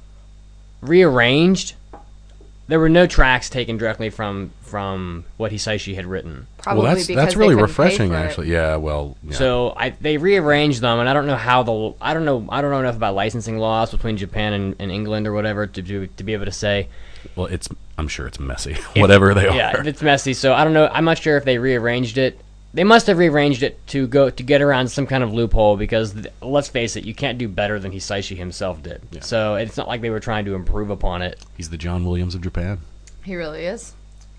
rearranged. There were no tracks taken directly from from what Hisaishi had written. Probably well, that's because that's they really couldn't pay refreshing, for it. actually. Yeah. Well. Yeah. So I they rearranged them, and I don't know how the I don't know I don't know enough about licensing laws between Japan and, and England or whatever to do, to be able to say. well, it's. I'm sure it's messy. Whatever they Yeah, are. it's messy. So I don't know. I'm not sure if they rearranged it. They must have rearranged it to go to get around some kind of loophole because th- let's face it, you can't do better than Hisaishi himself did. Yeah. So it's not like they were trying to improve upon it. He's the John Williams of Japan. He really is.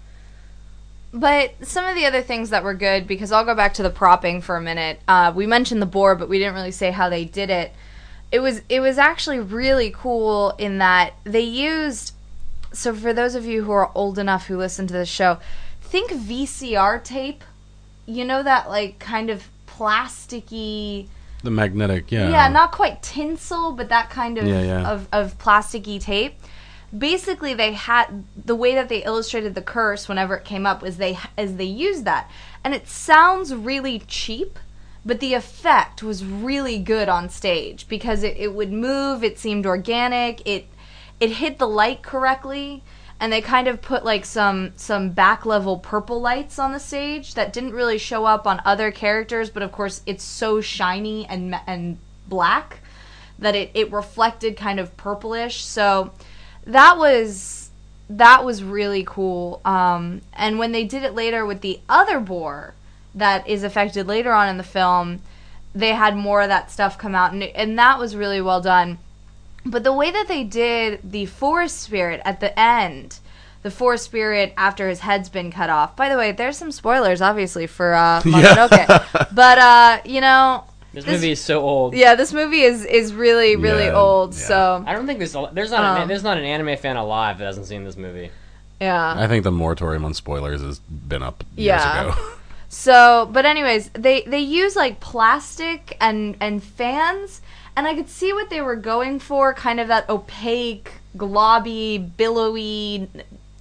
But some of the other things that were good, because I'll go back to the propping for a minute. Uh, we mentioned the boar, but we didn't really say how they did it. It was it was actually really cool in that they used. So for those of you who are old enough who listen to this show, think V C R tape. You know that like kind of plasticky. The magnetic. Yeah. Yeah, not quite tinsel, but that kind of Yeah, yeah. of of plasticky tape. Basically, they had the way that they illustrated the curse whenever it came up was they as they used that, and it sounds really cheap, but the effect was really good on stage because it, it would move. It seemed organic. It it hit the light correctly, and they kind of put like some some back level purple lights on the stage that didn't really show up on other characters, but of course it's so shiny and ma- and black, that it, it reflected kind of purplish. So that was that was really cool. Um, and when they did it later with the other boar that is affected later on in the film, they had more of that stuff come out, and, and that was really well done. But the way that they did the forest spirit at the end, the forest spirit after his head's been cut off. By the way, there's some spoilers, obviously, for uh, Mononoke. Yeah. But, uh, you know... This, this movie is so old. Yeah, this movie is, is really, really yeah, old, yeah. so... I don't think there's, there's, not um, a, there's not an anime fan alive that hasn't seen this movie. Yeah. I think the moratorium on spoilers has been up years yeah. ago. So, but anyways, they, they use, like, plastic and, and fans... And I could see what they were going for, kind of that opaque, globby, billowy,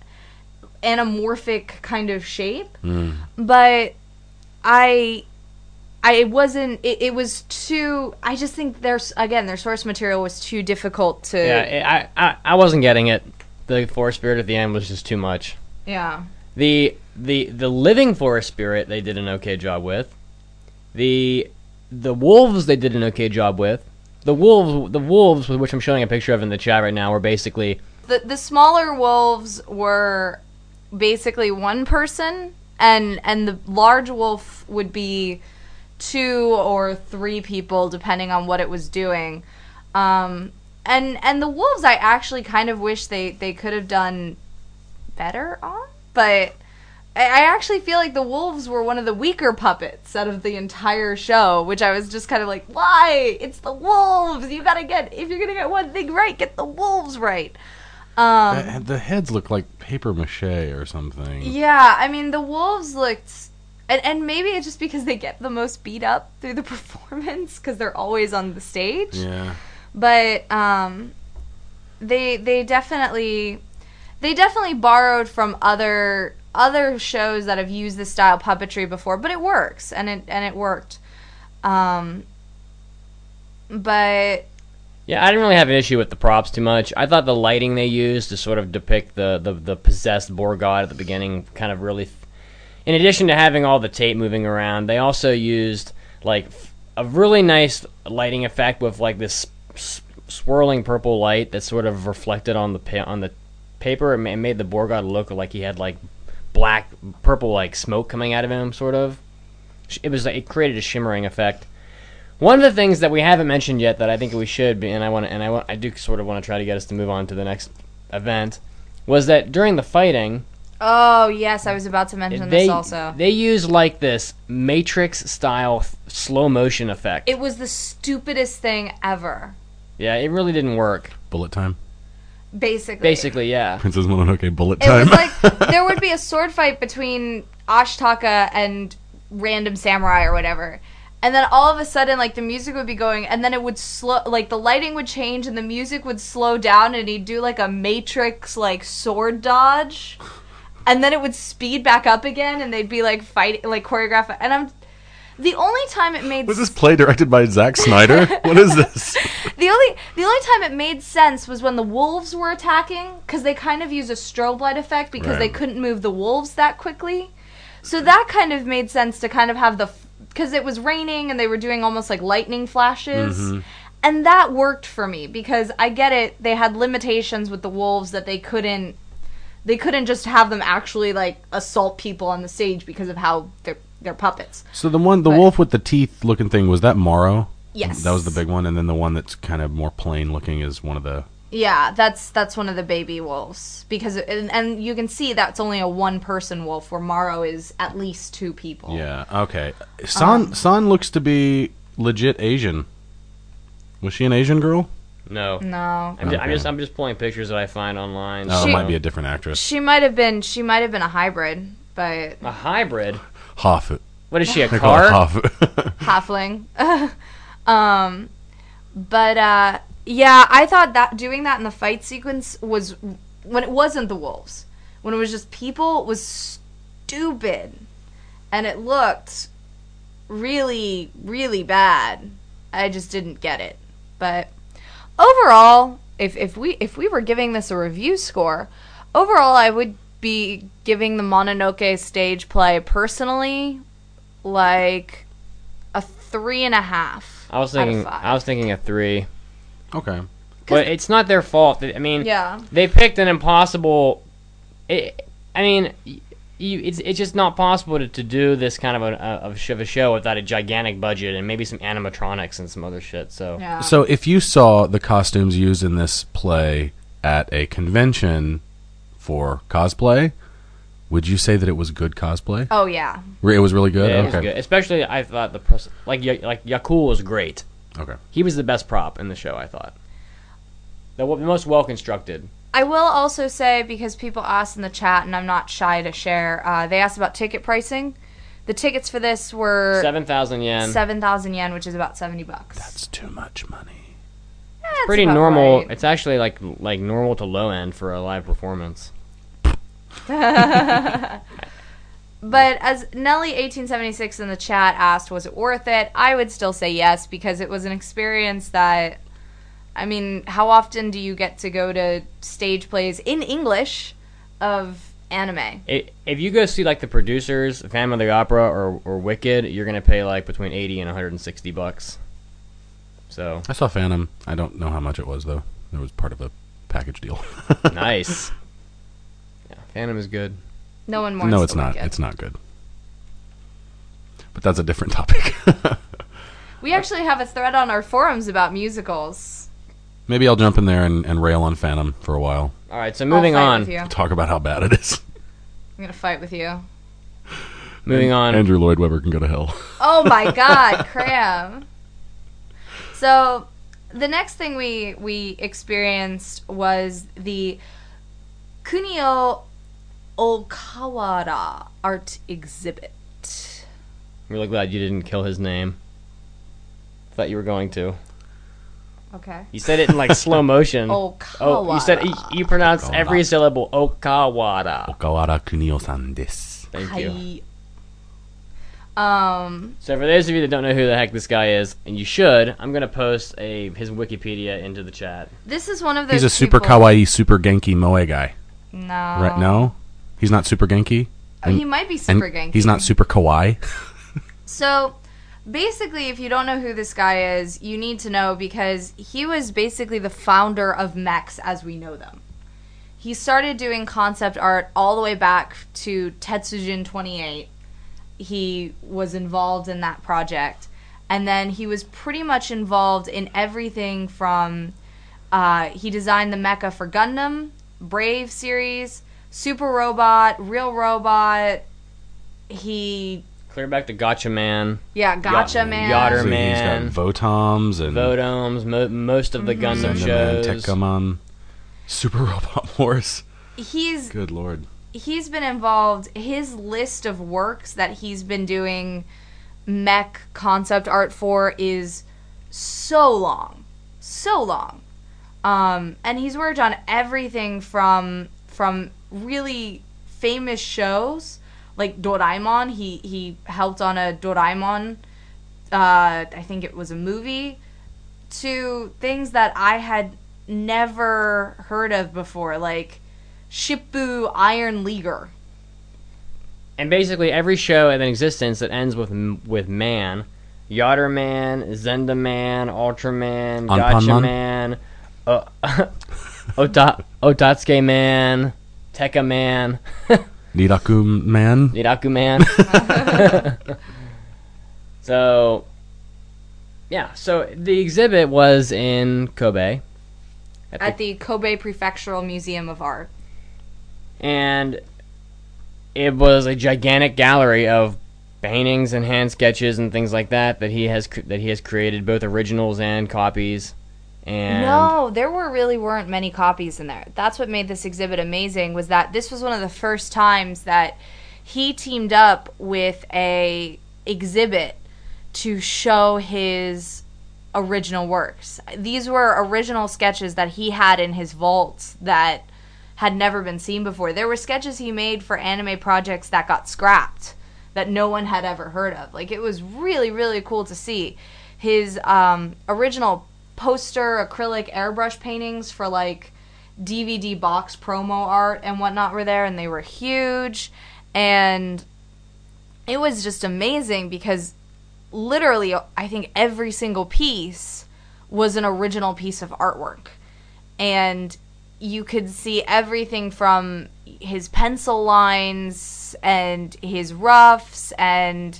anamorphic kind of shape. Mm. But I I wasn't, it, it was too, I just think there's, again, their source material was too difficult to... Yeah, I, I, I wasn't getting it. The forest spirit at the end was just too much. Yeah. The, the, the living forest spirit they did an okay job with. The, the wolves they did an okay job with. The wolves, the wolves, which I'm showing a picture of in the chat right now, were basically... The the smaller wolves were basically one person, and and the large wolf would be two or three people, depending on what it was doing. Um, and and the wolves, I actually kind of wish they, they could have done better on, but... I actually feel like the wolves were one of the weaker puppets out of the entire show, which I was just kind of like, why? It's the wolves! You gotta get, if you're gonna get one thing right, get the wolves right. Um, the, the heads look like paper mache or something. Yeah, I mean, the wolves looked, and, and maybe it's just because they get the most beat up through the performance, because they're always on the stage. Yeah. But, um, they, they definitely, they definitely borrowed from other... other shows that have used this style puppetry before, but it works, and it and it worked. Um, but yeah, I didn't really have an issue with the props too much. I thought the lighting they used to sort of depict the the, the possessed boar god at the beginning kind of really. Th- in addition to having all the tape moving around, they also used like a really nice lighting effect with like this s- swirling purple light that sort of reflected on the pa- on the paper. It made the boar god look like he had like black, purple, like smoke coming out of him, sort of. It was it created a shimmering effect. One of the things that we haven't mentioned yet that I think we should be, and I want, and I want, I do sort of want to try to get us to move on to the next event, was that during the fighting. Oh yes, I was about to mention they, this also. They used like this Matrix style slow motion effect. It was the stupidest thing ever. Yeah, it really didn't work. Bullet time. Basically. Basically, yeah. Princess Mononoke bullet It time. was like there would be a sword fight between Ashitaka and random samurai or whatever. And then all of a sudden, like, the music would be going, and then it would slow, like, the lighting would change, and the music would slow down, and he'd do, like, a Matrix, like, sword dodge. And then it would speed back up again, and they'd be, like, fighting, like, choreograph. And I'm... The only time it made... Was this play directed by Zack Snyder? What is this? The only the only time it made sense was when the wolves were attacking, because they kind of used a strobe light effect because Right. they couldn't move the wolves that quickly. So that kind of made sense to kind of have the... Because it was raining and they were doing almost like lightning flashes. Mm-hmm. And that worked for me because I get it. They had limitations with the wolves that they couldn't... They couldn't just have them actually like assault people on the stage because of how they're... They're puppets. So the one, the but, wolf with the teeth looking thing, was that Morrow? Yes. That was the big one, and then the one that's kind of more plain looking is one of the... Yeah, that's that's one of the baby wolves. Because and, and you can see that's only a one-person wolf, where Morrow is at least two people. Yeah, okay. San, um, San looks to be legit Asian. Was she an Asian girl? No. No. I'm, okay. just, I'm just I'm just pulling pictures that I find online. Oh, She- it might be a different actress. She might have been she might have been a hybrid, but A hybrid? Hoff. What is she, a They call her car? Hoff. halfling. um but uh yeah, I thought that doing that in the fight sequence was when it wasn't the wolves. When it was just people, it was stupid. And it looked really, really bad. I just didn't get it. But overall, if if we if we were giving this a review score, overall I would be giving the Mononoke stage play personally like a three and a half. I was Out of thinking. five. I was thinking a three. Okay. But it's not their fault. I mean, Yeah. they picked an impossible. It, I mean, y- you, it's it's just not possible to, to do this kind of a of a sh- of a show without a gigantic budget and maybe some animatronics and some other shit. So Yeah. So if you saw the costumes used in this play at a convention for cosplay, would you say that it was good cosplay? Oh yeah. Re- It was really good. yeah, it okay. was good. Especially, I thought the pers- like Ya- like Yakul was great. Okay. He was the best prop in the show. I thought the, w- the most well constructed. I will also say, because people asked in the chat, and I'm not shy to share, uh, they asked about ticket pricing. The tickets for this were Seven thousand yen. seven thousand yen, which is about seventy bucks. That's too much money. Eh, it's Pretty about normal. right. It's actually like like normal to low end for a live performance. But as Nelly eighteen seventy-six in the chat asked, was it worth it? I would still say yes, because it was an experience that, I mean, how often do you get to go to stage plays in English of anime? It, if you go see like the producers, Phantom of the Opera, or or Wicked, you're gonna pay like between eighty and one hundred sixty bucks. So I saw Phantom. I don't know how much it was though. It was part of a package deal. nice. Yeah, Phantom is good. No one wants no, to it's not. Wicked. It's not good. But that's a different topic. We actually have a thread on our forums about musicals. Maybe I'll jump in there and, and rail on Phantom for a while. All right, so moving I'll fight on. with you. Talk about how bad it is. I'm gonna fight with you. Moving on. Andrew Lloyd Webber can go to hell. Oh my god, cram. So the next thing we we experienced was the Kunio Okawara art exhibit. I'm really glad you didn't kill his name. Thought you were going to. Okay. You said it in like slow motion. Okawara. Oh, you said you, you pronounced Okawara. every syllable Okawara. Okawara Kunio-san desu. Thank you. Hi. Um, So for those of you that don't know who the heck this guy is, and you should, I'm gonna post a his Wikipedia into the chat. this is one of those He's a super people- kawaii, super genki moe guy. No. Right? No? He's not super genki? Oh, he might be super and genki. He's not super kawaii? So, basically, if you don't know who this guy is, you need to know, because he was basically the founder of mechs as we know them. He started doing concept art all the way back to Tetsujin twenty-eight. He was involved in that project. And then he was pretty much involved in everything from... Uh, he designed the mecha for Gundam, Brave series, Super Robot, Real Robot. He... Clear back to Gotcha Man, Yeah, Gotcha Yacht- Man. Yachter So Man. he's got Votoms and Vodoms, mo- most of the Mm-hmm. Gundam Zendaman, shows. Tekkamon, Super Robot Wars. He's Good lord. he's been involved. His list of works that he's been doing mech concept art for is so long, so long. Um, and he's worked on everything from from really famous shows like Doraemon. He he helped on a Doraemon. Uh, I think it was a movie. To things that I had never heard of before, like Shippu Iron Leaguer. And basically every show in existence that ends with m- with man, Yachter Man, Zenda Man, Ultraman, Gotcha Anpanman? Man, uh, Ota- Otatsuki Man, Tekka Man, Niraku Man. Niraku Man. So, yeah, so the exhibit was in Kobe. At the, At the Kobe Prefectural Museum of Art. and it was a gigantic gallery of paintings and hand sketches and things like that that he has cr- that he has created, both originals and copies. And No, there were really weren't many copies in there. That's what made this exhibit amazing, was that this was one of the first times that he teamed up with a exhibit to show his original works. These were original sketches that he had in his vaults that had never been seen before. There were sketches he made for anime projects that got scrapped, that no one had ever heard of. Like, it was really, really cool to see. His um, original poster acrylic airbrush paintings for, like, D V D box promo art and whatnot were there, and they were huge. And it was just amazing because literally, I think every single piece was an original piece of artwork. And you could see everything from his pencil lines and his roughs, and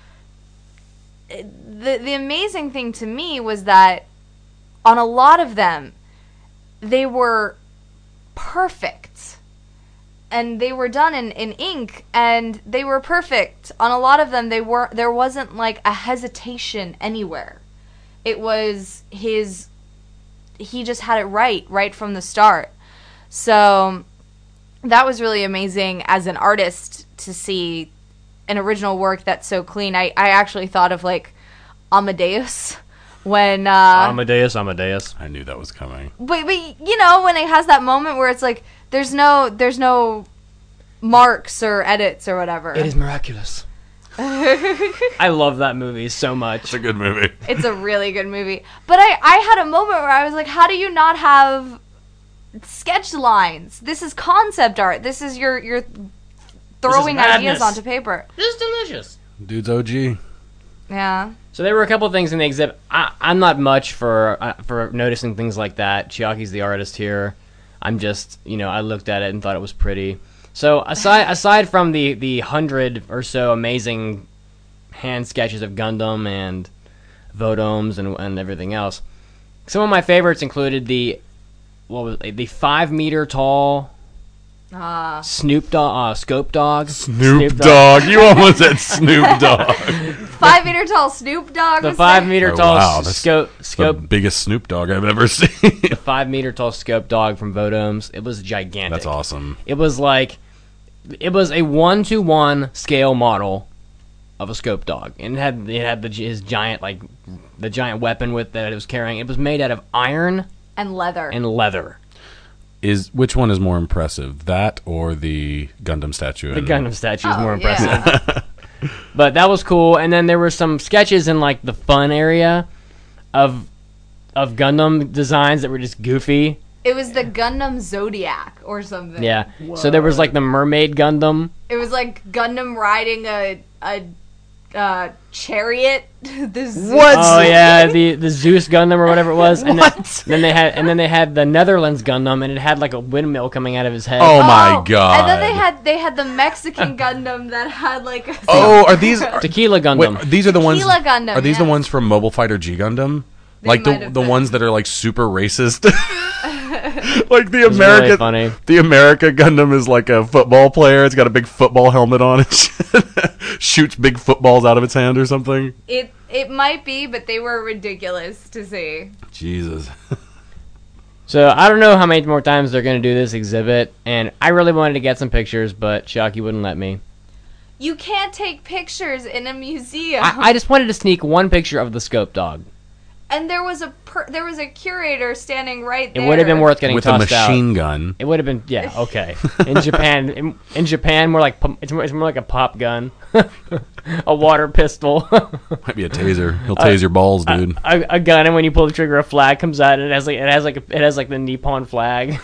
the the amazing thing to me was that on a lot of them, they were perfect. And they were done in, in ink, and they were perfect. On a lot of them, they were there wasn't like a hesitation anywhere. It was his, he just had it right, right from the start. So that was really amazing as an artist to see an original work that's so clean. I, I actually thought of like Amadeus when... Uh, Amadeus, Amadeus. I knew that was coming. But, but, you know, when it has that moment where it's like, there's no, there's no marks or edits or whatever. It is miraculous. I love that movie so much. It's a good movie. It's a really good movie. But I, I had a moment where I was like, how do you not have sketch lines? This is concept art. This is your, your throwing ideas onto paper. This is delicious. Dude's O G. Yeah. So there were a couple things in the exhibit. I, I'm not much for uh, for noticing things like that. Chiaki's the artist here. I'm just, you know, I looked at it and thought it was pretty. So aside aside from the, the hundred or so amazing hand sketches of Gundam and Votoms and and everything else, some of my favorites included the what was it, the five meter tall Ah. Snoop Dogg, uh, Scope Dog. Snoop, Snoop Dogg. You almost said Snoop Dogg. Five meter tall Snoop Dogg. The five there? meter Oh, tall wow, s- that's scope scope. The biggest Snoop Dogg I've ever seen. The five meter tall Scope Dog from Votoms. It was gigantic. That's awesome. It was like, it was a one to one scale model of a Scope Dog, and it had it had the his giant like the giant weapon with that it was carrying. It was made out of iron And leather. and leather. Is which one is more impressive, that or the Gundam statue? The in- Gundam statue is Oh, more impressive. yeah. But that was cool. And then there were some sketches in like the fun area of of Gundam designs that were just goofy. It was the Gundam Zodiac or something. Yeah. So there was like the Mermaid Gundam. It was like Gundam riding a a uh, chariot. the Zeus- Oh yeah, the the Zeus Gundam or whatever it was. And then, then they had and then they had the Netherlands Gundam, and it had like a windmill coming out of his head. Oh my Oh, god! And then they had they had the Mexican Gundam that had like a Oh, are these? Are, Tequila Gundam. wait, these are the ones. Tequila Gundam, Are these yeah. the ones from Mobile Fighter G Gundam? They Like might the have the been. ones that are like super racist. Like the It was really America, funny. the America Gundam is like a football player. It's got a big football helmet on. It shoots big footballs out of its hand or something. It it might be, but they were ridiculous to see. Jesus. So I don't know how many more times they're going to do this exhibit, and I really wanted to get some pictures, but Shocky wouldn't let me. You can't take pictures in a museum. I, I just wanted to sneak one picture of the Scope Dog. and there was a per- there was a curator standing right It there. would have been worth getting With a tossed out. machine gun. It would have been, yeah, okay. In Japan, in, in Japan, more like pu- it's more, it's more like a pop gun, a water pistol, Might be a taser. He'll tase your balls, dude. a, a gun, and when you pull the trigger, a flag comes out, and it has like it has like a, it has like the Nippon flag.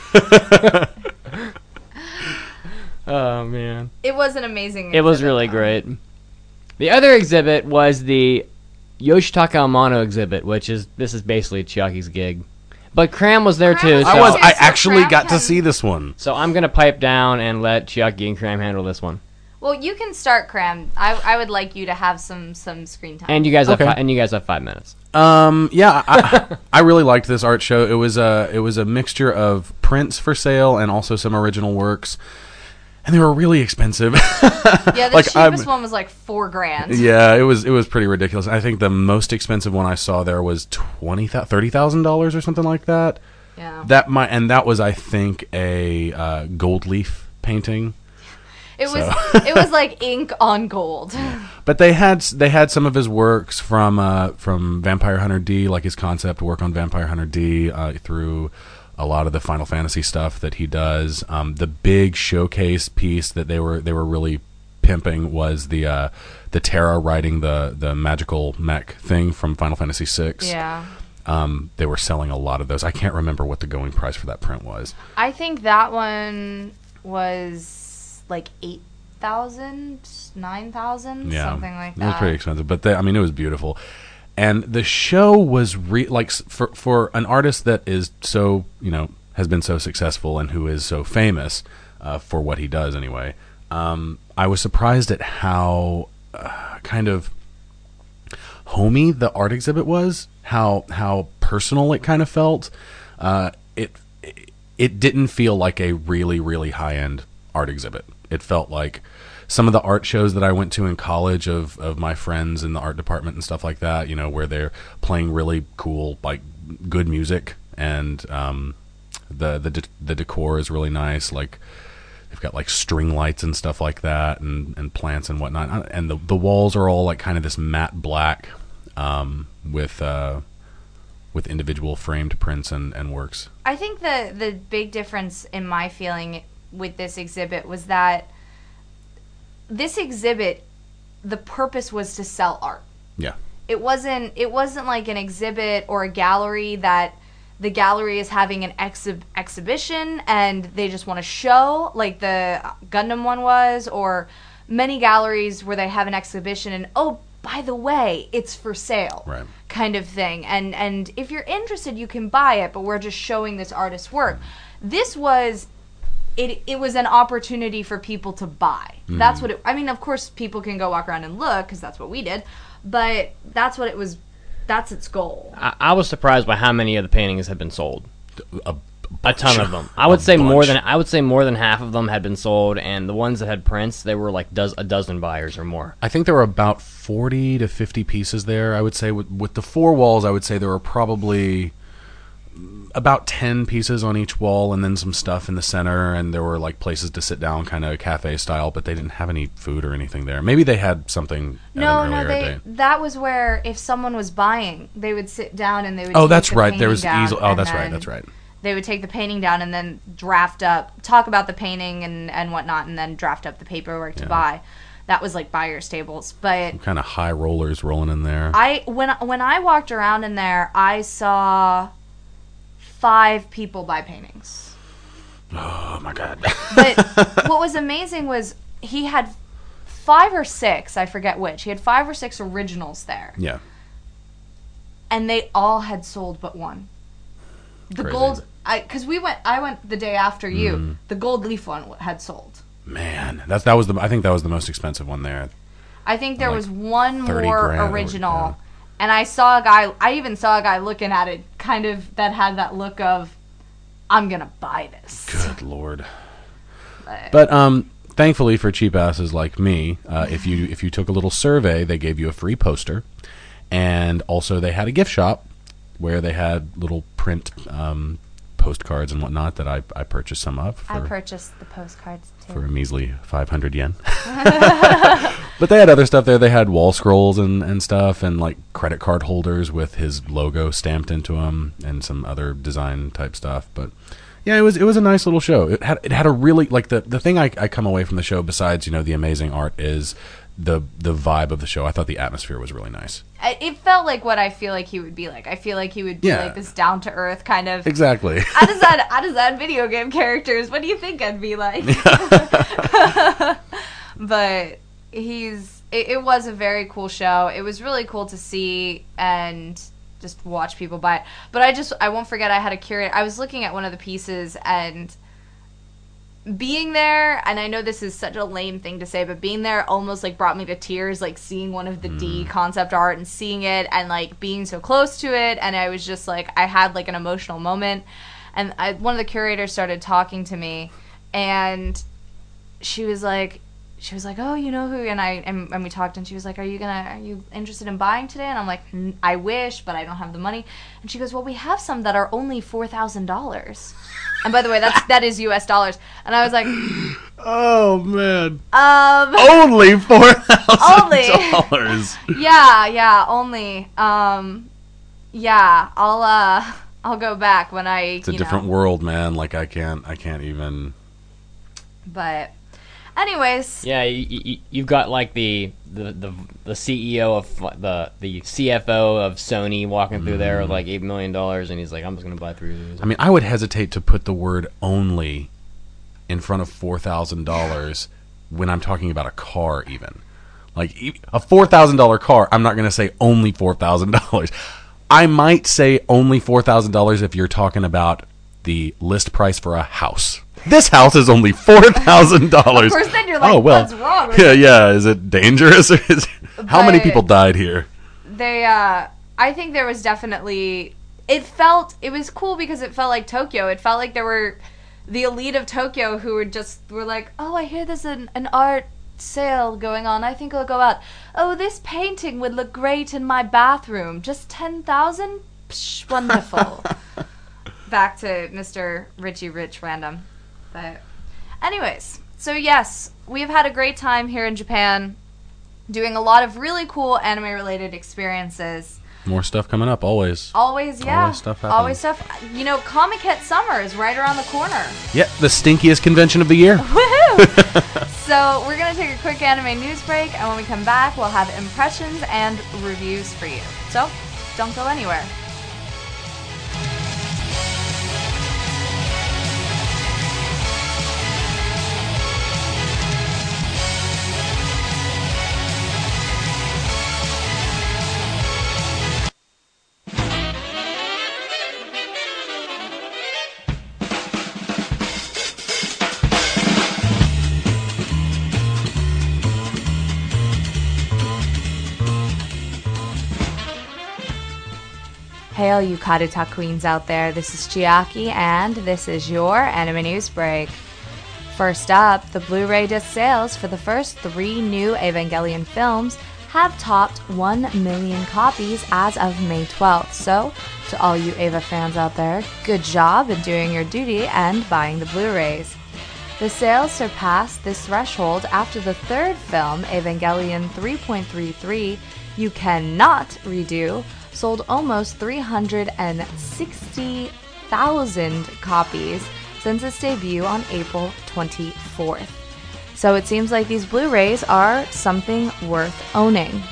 Oh man, It was an amazing. it was exhibit, really though. great. The other exhibit was the Yoshitaka Amano exhibit, which is this is basically Chiaki's gig, but Cram was there Cram too. was So I was. Okay, I so actually Cram got to can- see this one. So I'm gonna pipe down and let Chiaki and Cram handle this one. Well, you can start, Cram. I I would like you to have some some screen time. And you guys Okay. have fi- and you guys have five minutes. Um, yeah, I, I really liked this art show. It was a it was a mixture of prints for sale and also some original works, and they were really expensive. yeah, the like, I'm- cheapest one was like four grand. Yeah, it was it was pretty ridiculous. I think the most expensive one I saw there was twenty thirty thousand dollars or something like that. Yeah. That might and that was I think a uh, gold leaf painting. It was So- it was like ink on gold. But they had they had some of his works from uh, from Vampire Hunter D, like his concept work on Vampire Hunter D, uh, through a lot of the Final Fantasy stuff that he does. Um, the big showcase piece that they were they were really pimping was the uh, the Terra riding the the magical mech thing from Final Fantasy six. Yeah. Um, they were selling a lot of those. I can't remember what the going price for that print was. I think that one was like eight thousand, nine thousand, Yeah, something like it that. was pretty expensive, but they, I mean, it was beautiful. And the show was re- like s- for for an artist that is so, you know, has been so successful and who is so famous uh, for what he does anyway. Um, I was surprised at how uh, kind of homey the art exhibit was, how how personal it kind of felt. Uh, it it didn't feel like a really really high end art exhibit. It felt like some of the art shows that I went to in college of, of my friends in the art department and stuff like that, you know, where they're playing really cool, like good music, and um, the the de- the decor is really nice. Like they've got like string lights and stuff like that, and, and plants and whatnot. And the the walls are all like kind of this matte black um, with uh, with individual framed prints and, and works. I think the the big difference in my feeling with this exhibit was that this exhibit, the purpose was to sell art. Yeah. It wasn't it wasn't like an exhibit or a gallery that the gallery is having an exhi- exhibition and they just want to show, like the Gundam one was, or many galleries where they have an exhibition and, oh, by the way, it's for sale, Right. kind of thing. And and if you're interested, you can buy it, but we're just showing this artist's work. This was it it was an opportunity for people to buy. Mm. That's what it, I mean, of course, people can go walk around and look, because that's what we did, but that's what it was, that's its goal. I, I was surprised by how many of the paintings had been sold. A, A ton of them. I would say bunch. more than I would say more than half of them had been sold, and the ones that had prints, they were like does a dozen buyers or more. I think there were about forty to fifty pieces there. I would say with, with the four walls, I would say there were probably about ten pieces on each wall, and then some stuff in the center, and there were like places to sit down, kind of cafe style, but they didn't have any food or anything there. Maybe they had something at No, an no, earlier they date. that was where if someone was buying, they would sit down and they would Oh, take that's the right. There was painting down, easel. Oh, and that's right. then That's right. They would take the painting down and then draft up, talk about the painting and, and whatnot, and then draft up the paperwork to Yeah. buy. That was like buyer's tables. But Kind of high rollers rolling in there. I when when I walked around in there, I saw five people buy paintings. Oh my god. But what was amazing was he had five or six, I forget which. He had five or six originals there. Yeah. And they all had sold but one. The Crazy. gold, I because we went. I went the day after you. Mm. The gold leaf one had sold. Man, that's that was the. I think that was the most expensive one there. I think there Like was one thirty more grand or- original, yeah. and I saw a guy. I even saw a guy looking at it, kind of that had that look of, "I'm gonna buy this." Good lord. But, But um, thankfully for cheap asses like me, uh, if you if you took a little survey, they gave you a free poster, and also they had a gift shop where they had little print um, postcards and whatnot that I, I purchased some of for, I purchased the postcards too. for a measly five hundred yen. But they had other stuff there. They had wall scrolls and, and stuff, and like credit card holders with his logo stamped into them, and some other design type stuff. But yeah, it was it was a nice little show. It had it had a really like the the thing I, I come away from the show, besides, you know, the amazing art, is the the vibe of the show. I thought the atmosphere was really nice. I- It felt like what I feel like he would be like. I feel like he would be Yeah. like this down to earth kind of. Exactly. I design I design video game characters. What do you think I'd be like? But he's it, it was a very cool show. It was really cool to see and just watch people buy it. But I just I won't forget I had a curate. I was looking at one of the pieces and being there, and I know this is such a lame thing to say, but being there almost like brought me to tears, like seeing one of the D concept art and seeing it and like being so close to it, and I was just like, I had like an emotional moment, and I, one of the curators started talking to me, and she was like, she was like, oh, you know who, and I and, and we talked, and she was like, are you gonna, are you interested in buying today? And I'm like, "N- I wish, but I don't have the money. And she goes, well, we have some that are only four thousand dollars. And by the way, that's that is U S dollars. And I was like, Oh man. um, Only four thousand Only. dollars. yeah, yeah, only, um, yeah, I'll uh, I'll go back when I, It's a you different know, world, man. Like I can't I can't even. but, anyways, Yeah, you, you, you've got like the, the, the, the C E O of the the C F O of Sony walking through there with like eight million dollars, and he's like, I'm just gonna buy three of these. I mean, I would hesitate to put the word "only" in front of four thousand dollars when I'm talking about a car even. Like, a four thousand dollars car, I'm not going to say only four thousand dollars. I might say only four thousand dollars if you're talking about the list price for a house. This house is only four thousand dollars. Of course, then you're like, oh, well, what's wrong with yeah, it? yeah, is it dangerous? Or is it, how many But people died here? They, uh, I think there was definitely, it felt, it was cool because it felt like Tokyo. It felt like there were the elite of Tokyo who were just, were like, oh, I hear there's an, an art sale going on. I think I'll go out. Oh, this painting would look great in my bathroom. Just ten thousand? Psh, wonderful. Back to Mister Richie Rich Random. But anyways, so yes, we've had a great time here in Japan doing a lot of really cool anime-related experiences. More stuff coming up, always. Always, yeah. Always stuff happening. Always stuff. You know, Comic Hit Summer is right around the corner. Yeah, the stinkiest convention of the year. Woohoo! So we're going to take a quick anime news break, and when we come back, we'll have impressions and reviews for you. So, don't go anywhere. Hey all you Karuta queens out there, this is Chiaki, and this is your Anime News Break. First up, the Blu-ray disc sales for the first three new Evangelion films have topped one million copies as of May twelfth, so to all you Eva fans out there, good job in doing your duty and buying the Blu-rays. The sales surpassed this threshold after the third film, Evangelion three point three three, You Cannot Redo, sold almost three hundred sixty thousand copies since its debut on April twenty-fourth. So it seems like these Blu-rays are something worth owning.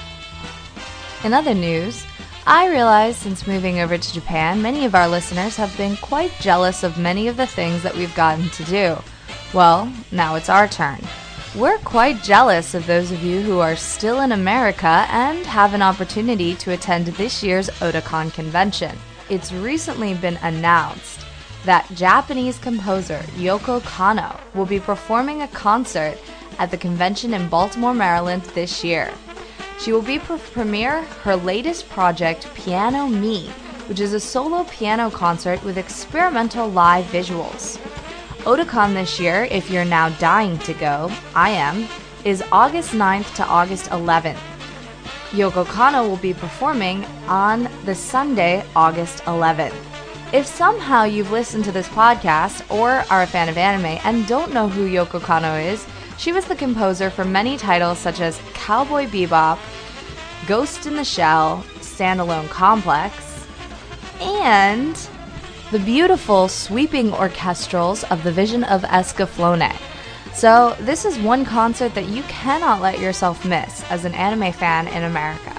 In other news, I realize since moving over to Japan, many of our listeners have been quite jealous of many of the things that we've gotten to do. Well, now it's our turn. We're quite jealous of those of you who are still in America and have an opportunity to attend this year's Otakon convention. It's recently been announced that Japanese composer Yoko Kanno will be performing a concert at the convention in Baltimore, Maryland this year. She will be pre- premiere her latest project, Piano Me, which is a solo piano concert with experimental live visuals. Otakon this year, if you're now dying to go, I am, is August ninth to August eleventh. Yoko Kanno will be performing on the Sunday, August eleventh. If somehow you've listened to this podcast or are a fan of anime and don't know who Yoko Kanno is, she was the composer for many titles such as Cowboy Bebop, Ghost in the Shell, Standalone Complex, and the beautiful sweeping orchestrals of The Vision of Escaflowne. So this is one concert that you cannot let yourself miss as an anime fan in America.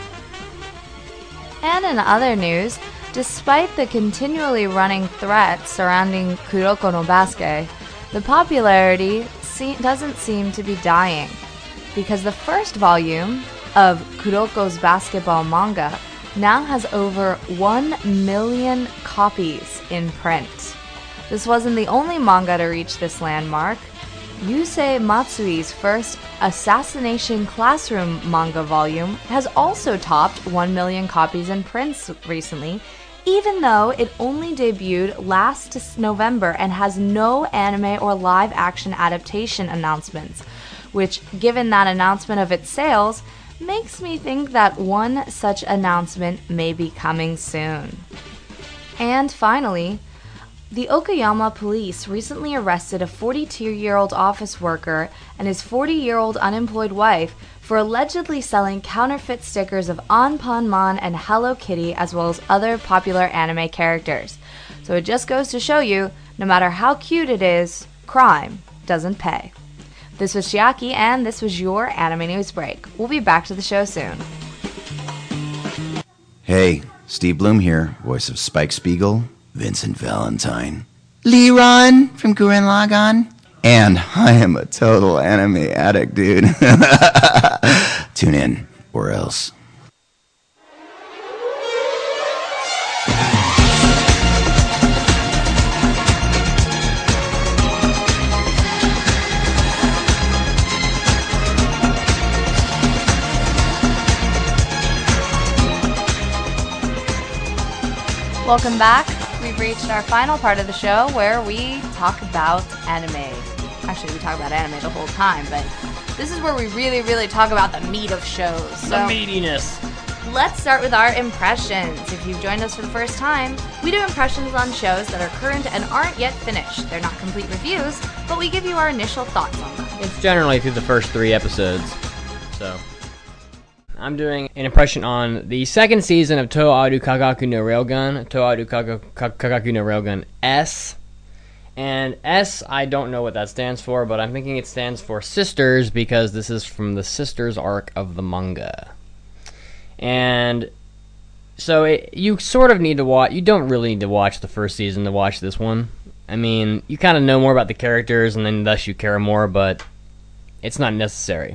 And in other news, despite the continually running threats surrounding Kuroko no Basuke, the popularity se- doesn't seem to be dying, because the first volume of Kuroko's basketball manga now has over one million copies in print. This wasn't the only manga to reach this landmark. Yusei Matsui's first Assassination Classroom manga volume has also topped one million copies in print recently, even though it only debuted last November and has no anime or live action adaptation announcements, which, given that announcement of its sales, makes me think that one such announcement may be coming soon. And finally, the Okayama police recently arrested a forty-two-year-old office worker and his forty-year-old unemployed wife for allegedly selling counterfeit stickers of Anpanman and Hello Kitty, as well as other popular anime characters. So it just goes to show you, no matter how cute it is, crime doesn't pay. This was Chiaki, and this was your Anime News Break. We'll be back to the show soon. Hey, Steve Bloom here, voice of Spike Spiegel, Vincent Valentine, Leron from Gurren Lagann, And I am a total anime addict, dude. Tune in, or else. Welcome back. We've reached our final part of the show where we talk about anime. Actually, we talk about anime the whole time, but this is where we really, really talk about the meat of shows. So, The meatiness. let's start with our impressions. If you've joined us for the first time, we do impressions on shows that are current and aren't yet finished. They're not complete reviews, but we give you our initial thoughts on them. It's generally through the first three episodes. So, I'm doing an impression on the second season of Toadu Kagaku no Railgun, Toadu Kaga- Ka- Kagaku no Railgun S. And S, I don't know what that stands for, but I'm thinking it stands for Sisters because this is from the Sisters arc of the manga. And so it, you sort of need to watch, you don't really need to watch the first season to watch this one. I mean, you kind of know more about the characters and then thus you care more, but it's not necessary.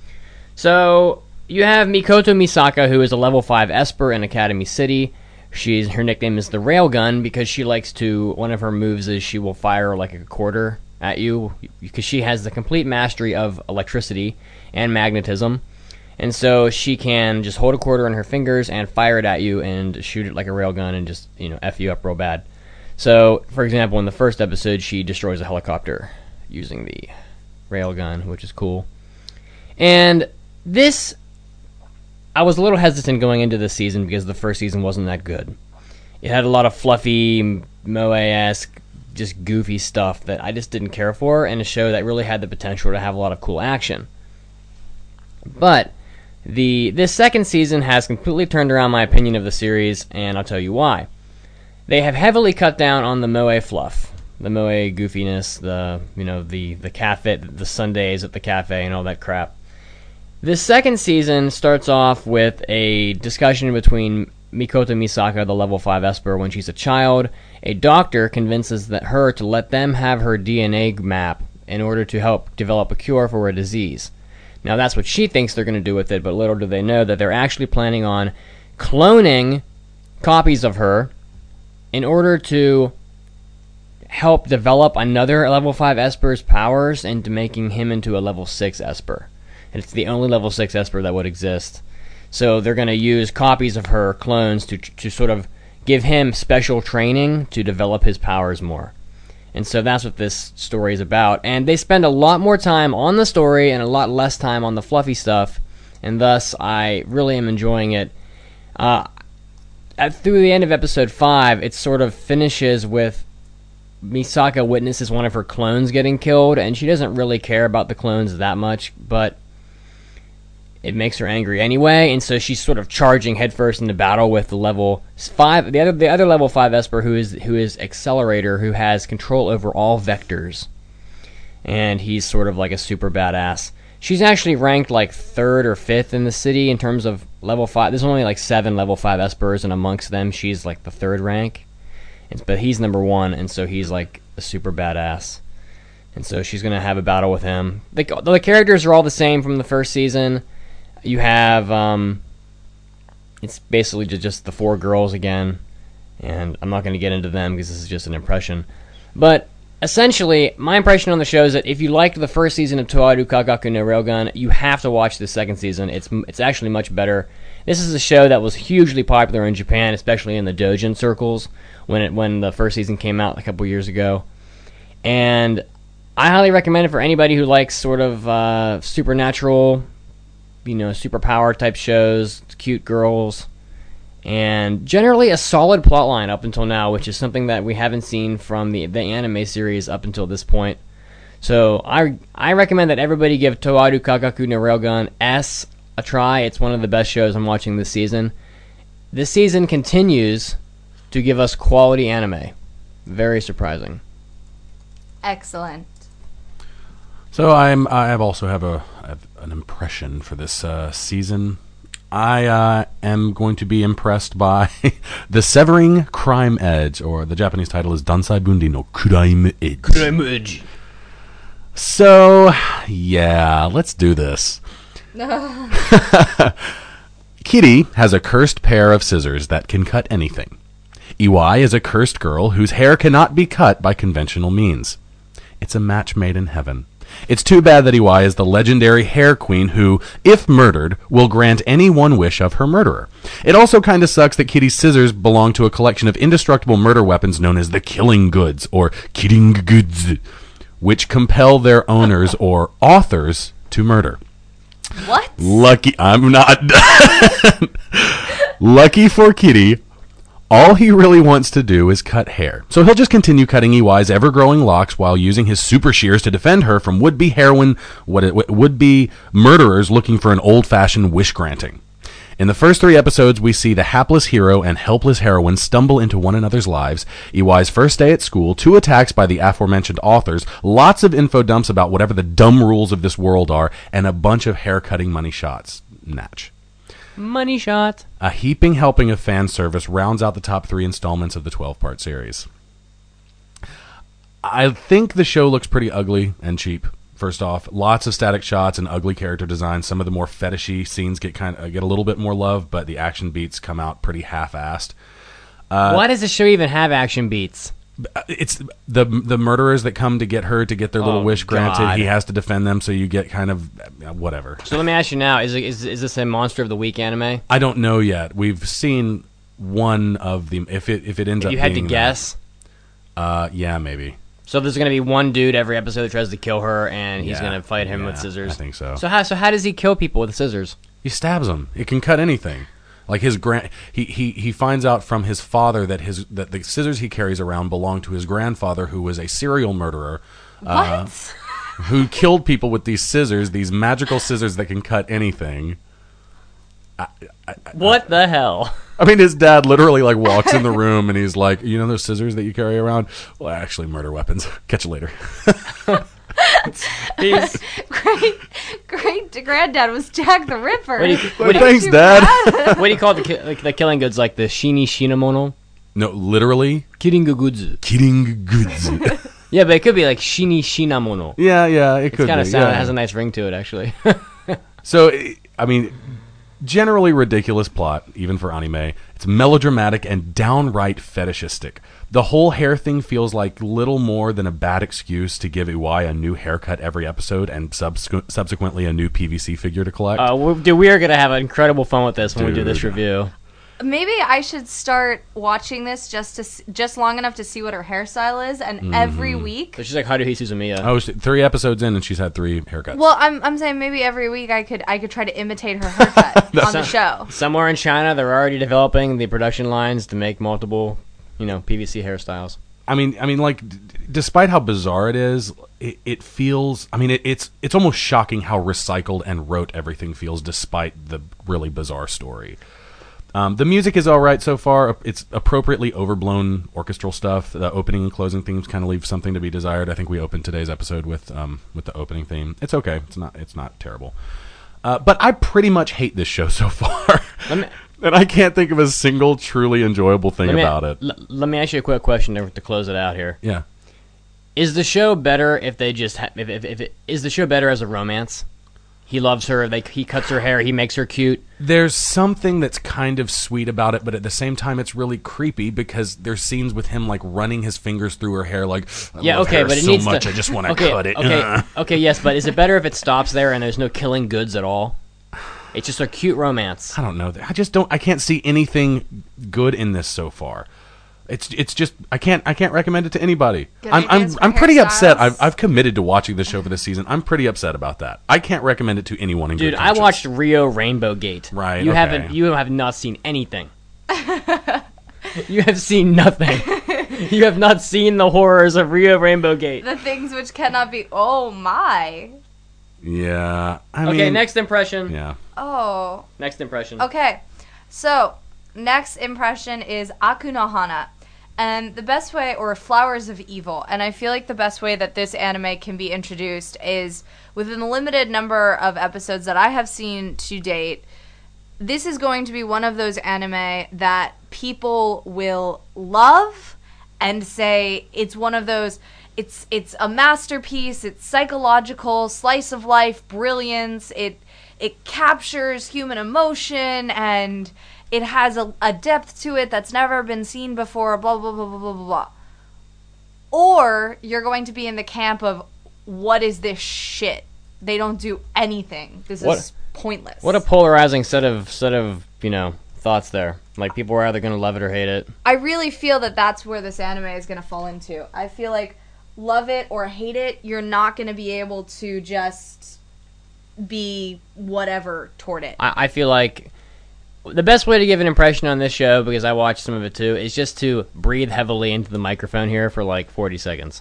So, you have Mikoto Misaka, who is a level five Esper in Academy City. She's her nickname is the Railgun because she likes to, one of her moves is she will fire like a quarter at you because she has the complete mastery of electricity and magnetism. And so she can just hold a quarter in her fingers and fire it at you and shoot it like a railgun and just, you know, F you up real bad. So, for example, in the first episode, she destroys a helicopter using the railgun, which is cool. And this, I was a little hesitant going into this season because the first season wasn't that good. It had a lot of fluffy, moe-esque, just goofy stuff that I just didn't care for, and a show that really had the potential to have a lot of cool action. But the this second season has completely turned around my opinion of the series, and I'll tell you why. They have heavily cut down on the moe fluff, the moe goofiness, the you know the the cafe, the Sundays at the cafe, and all that crap. This second season starts off with a discussion between Mikoto Misaka, the level five Esper, when she's a child. A doctor convinces that her to let them have her D N A map in order to help develop a cure for a disease. Now that's what she thinks they're going to do with it, but little do they know that they're actually planning on cloning copies of her in order to help develop another level five Esper's powers and making him into a level six Esper. And it's the only level six Esper that would exist. So they're going to use copies of her clones to to sort of give him special training to develop his powers more. And so that's what this story is about. And they spend a lot more time on the story and a lot less time on the fluffy stuff. And thus, I really am enjoying it. Uh, at, through the end of episode five, it sort of finishes with Misaka witnesses one of her clones getting killed. And she doesn't really care about the clones that much, but it makes her angry anyway, and so she's sort of charging headfirst into battle with the level five, the other the other level five Esper, who is who is Accelerator, who has control over all vectors, and he's sort of like a super badass. She's actually ranked like third or fifth in the city in terms of level five. There's only like seven level five Espers, and amongst them, she's like the third rank, and, but he's number one, and so he's like a super badass. And so she's gonna have a battle with him. The, the characters are all the same from the first season. You have, um, it's basically just the four girls again, and I'm not going to get into them because this is just an impression. But, essentially, my impression on the show is that if you liked the first season of Toadu Kagaku no Railgun, you have to watch the second season. It's it's actually much better. This is a show that was hugely popular in Japan, especially in the doujin circles, when it when the first season came out a couple years ago. And I highly recommend it for anybody who likes sort of uh, supernatural, you know, superpower type shows, cute girls, and generally a solid plotline up until now, which is something that we haven't seen from the the anime series up until this point. So I I recommend that everybody give Toadu Kagaku no Railgun S a try. It's one of the best shows I'm watching this season. This season continues to give us quality anime. Very surprising. Excellent. So I'm I have also have a I have an impression for this uh, season. I uh, am going to be impressed by the Severing Crime Edge, or the Japanese title is Dansai Bundi no Crime Edge. Crime Edge. So, yeah, let's do this. Kitty has a cursed pair of scissors that can cut anything. Iwai is a cursed girl whose hair cannot be cut by conventional means. It's a match made in heaven. It's too bad that Iwai is the legendary hair queen who, if murdered, will grant any one wish of her murderer. It also kind of sucks that Kitty's scissors belong to a collection of indestructible murder weapons known as the Killing Goods, or Killing Goods, which compel their owners or authors to murder. What? Lucky, I'm not done. Lucky for Kitty, all he really wants to do is cut hair. So he'll just continue cutting Iwai's ever-growing locks while using his super shears to defend her from would-be heroine, what it would-be murderers looking for an old-fashioned wish-granting. In the first three episodes, we see the hapless hero and helpless heroine stumble into one another's lives, Iwai's first day at school, two attacks by the aforementioned authors, lots of info dumps about whatever the dumb rules of this world are, and a bunch of hair-cutting money shots. Natch. Money shot. A heaping helping of fan service rounds out the top three installments of the twelve-part series. I think the show looks pretty ugly and cheap. First off, lots of static shots and ugly character design. Some of the more fetishy scenes get kind of get a little bit more love, but the action beats come out pretty half-assed. Uh, Why does the show even have action beats? It's the the murderers that come to get her to get their little Oh, wish granted. God. He has to defend them, so you get kind of uh, whatever. So let me ask you now: Is it, is is this a Monster of the Week anime? I don't know yet. We've seen one of the if it if it ends If up. you had to being guess, that, uh, yeah, maybe. so there's going to be one dude every episode that tries to kill her, and he's Yeah, going to fight him yeah, with scissors. I think so. So how so how does he kill people with scissors? He stabs them. It can cut anything. Like his grand, he, he he finds out from his father that his that the scissors he carries around belong to his grandfather, who was a serial murderer. Uh, What? who killed people with these scissors, these magical scissors that can cut anything. What the hell? I mean, his dad literally like walks in the room and he's like, "You know those scissors that you carry around? Well, actually, murder weapons. Catch you later." He's, great, great granddad was Jack the Ripper. What do you- Well, what do you- thanks, Too Dad. bad. what do you call the ki- like the killing goods? Like the shini shinamono? No, literally, Kiringugudzu. killing goods. Yeah, but it could be like shini shinamono. yeah, yeah, it It's could kind of be. sound. yeah. It has a nice ring to it, actually. So, I mean, generally ridiculous plot, even for anime. It's melodramatic and downright fetishistic. The whole hair thing feels like little more than a bad excuse to give Iwai a new haircut every episode and subsequ- subsequently a new P V C figure to collect. uh, we, dude, we are gonna have incredible fun with this when we do this Dude. review. Maybe I should start watching this just to s- just long enough to see what her hairstyle is, and every week. So she's like Haruhi Suzumiya. oh, she- three episodes in and she's had three haircuts. Well, I'm I'm saying maybe every week I could I could try to imitate her haircut on the show. Somewhere in China, they're already developing the production lines to make multiple, you know, P V C hairstyles. I mean, I mean, like, d- despite how bizarre it is, it, it feels. I mean, it, it's it's almost shocking how recycled and rote everything feels, despite the really bizarre story. Um, the music is all right so far. It's appropriately overblown orchestral stuff. The opening and closing themes kind of leave something to be desired. I think we opened today's episode with um, with the opening theme. It's okay. It's not it's not terrible. Uh, but I pretty much hate this show so far, Let me, and I can't think of a single truly enjoyable thing let me, about it. l- let me ask you a quick question to, to close it out here. Yeah. Is the show better if they just ha- if, if, if it, is the show better as a romance? He loves her. They he cuts her hair. He makes her cute. There's something that's kind of sweet about it, but at the same time, it's really creepy because there's scenes with him like running his fingers through her hair, like I Yeah, love okay, hair but it so needs much, to. I just want to okay, cut it. Okay, Ugh. okay, yes, but is it better if it stops there and there's no killing goods at all? It's just a cute romance. I don't know. I just don't. I can't see anything good in this so far. It's it's just I can't I can't recommend it to anybody. Good I'm I'm ideas for I'm pretty upset. hairstyles. I've I've committed to watching this show for this season. I'm pretty upset about that. I can't recommend it to anyone in Dude, good I conscience. watched Rio Rainbow Gate. Right, You okay. haven't. You have not seen anything. You have seen nothing. You have not seen the horrors of Rio Rainbow Gate. The things which cannot be. Oh my. Yeah. I Okay, mean, next impression. Yeah. Oh. Next impression. Okay. So next impression is Akunohana. And the best way, or Flowers of Evil, and I feel like the best way that this anime can be introduced is within the limited number of episodes that I have seen to date. This is going to be one of those anime that people will love and say it's one of those, it's it's a masterpiece, it's psychological, slice of life, brilliance, it it captures human emotion, and it has a, a depth to it that's never been seen before, blah, blah, blah, blah, blah, blah, blah. Or you're going to be in the camp of, what is this shit? They don't do anything. This what, is pointless. What a polarizing set of, set of, you know, thoughts there. Like, people are either going to love it or hate it. I really feel that that's where this anime is going to fall into. I feel like, love it or hate it, you're not going to be able to just be whatever toward it. I, I feel like the best way to give an impression on this show, because I watched some of it too, is just to breathe heavily into the microphone here for like forty seconds.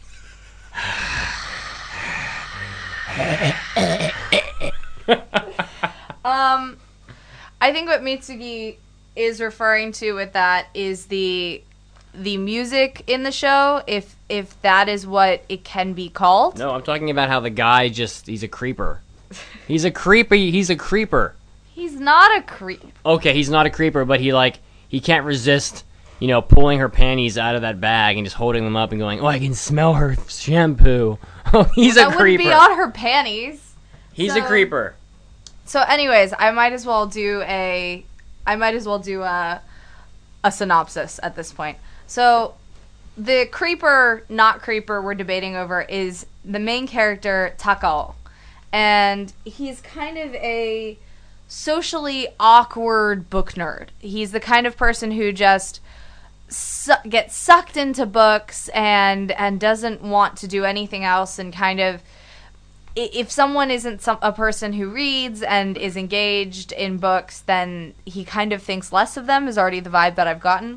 um, I think what Mitsugi is referring to with that is the the music in the show, if if that is what it can be called. No, I'm talking about how the guy just, he's a creeper. He's a creepy, he's a creeper. He's not a creep. Okay, he's not a creeper, but he like, he can't resist, you know, pulling her panties out of that bag and just holding them up and going, oh, I can smell her shampoo. Oh, he's well, a creeper. That wouldn't be on her panties. He's so, a creeper. So anyways, I might as well do a, I might as well do a, a synopsis at this point. So, the creeper, not creeper we're debating over is the main character, Takao. And he's kind of a socially awkward book nerd. He's the kind of person who just su- gets sucked into books and and doesn't want to do anything else, and kind of, if someone isn't some, a person who reads and is engaged in books, then he kind of thinks less of them, is already the vibe that I've gotten.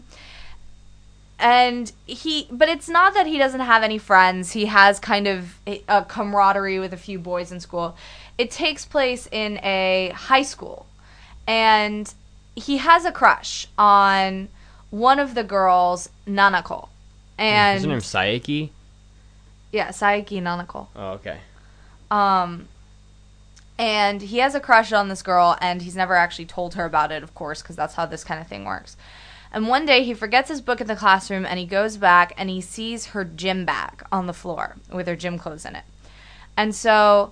And he, but it's not that he doesn't have any friends. He has kind of a camaraderie with a few boys in school. It takes place in a high school, and he has a crush on one of the girls, Nanako. And is her name Saeki? Yeah, Saeki Nanako. Oh, okay. Um, and he has a crush on this girl, and he's never actually told her about it, of course, because that's how this kind of thing works. And one day he forgets his book in the classroom, and he goes back and he sees her gym bag on the floor with her gym clothes in it. And so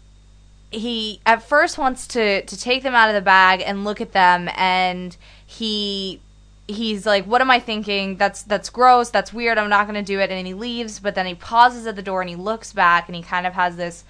he at first wants to, to take them out of the bag and look at them, and he he's like, what am I thinking? That's that's gross, that's weird, I'm not going to do it. And he leaves, but then he pauses at the door and he looks back, and he kind of has this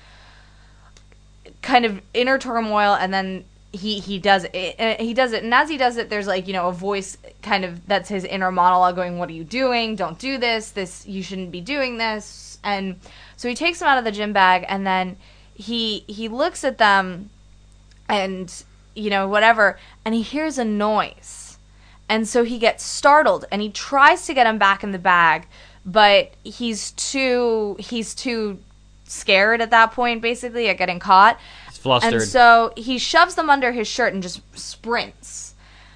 kind of inner turmoil, and then he he does it he does it and as he does it, there's like, you know, a voice kind of that's his inner monologue going, what are you doing? Don't do this, this you shouldn't be doing this. And so he takes them out of the gym bag, and then he he looks at them and, you know, whatever, and he hears a noise, and so he gets startled and he tries to get him back in the bag, but he's too he's too scared at that point, basically, at getting caught. Flustered. And so he shoves them under his shirt and just sprints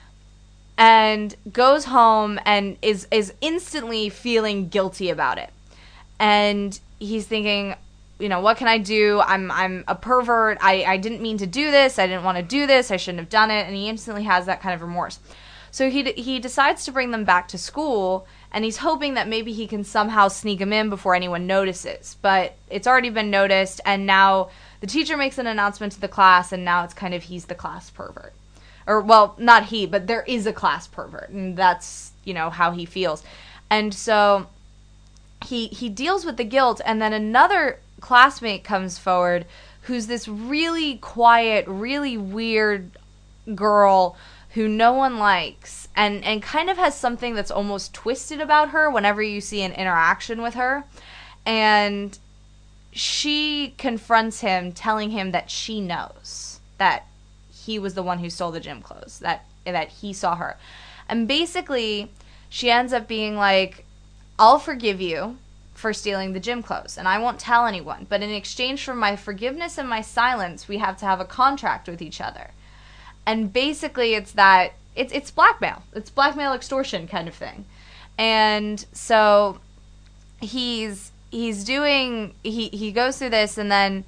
and goes home and is is instantly feeling guilty about it. And he's thinking, you know, what can I do? I'm I'm a pervert. I, I didn't mean to do this. I didn't want to do this. I shouldn't have done it. And he instantly has that kind of remorse. So he he decides to bring them back to school, and he's hoping that maybe he can somehow sneak them in before anyone notices. But it's already been noticed, and now the teacher makes an announcement to the class, and now it's kind of he's the class pervert. Or, well, not he, but there is a class pervert, and that's, you know, how he feels. And so he he deals with the guilt, and then another classmate comes forward who's this really quiet, really weird girl who no one likes, and, and kind of has something that's almost twisted about her whenever you see an interaction with her. And she confronts him, telling him that she knows that he was the one who stole the gym clothes, that that he saw her. And basically, she ends up being like, I'll forgive you for stealing the gym clothes, and I won't tell anyone, but in exchange for my forgiveness and my silence, we have to have a contract with each other. And basically, it's that, it's it's blackmail. It's blackmail extortion kind of thing. And so he's he's doing, he, he goes through this, and then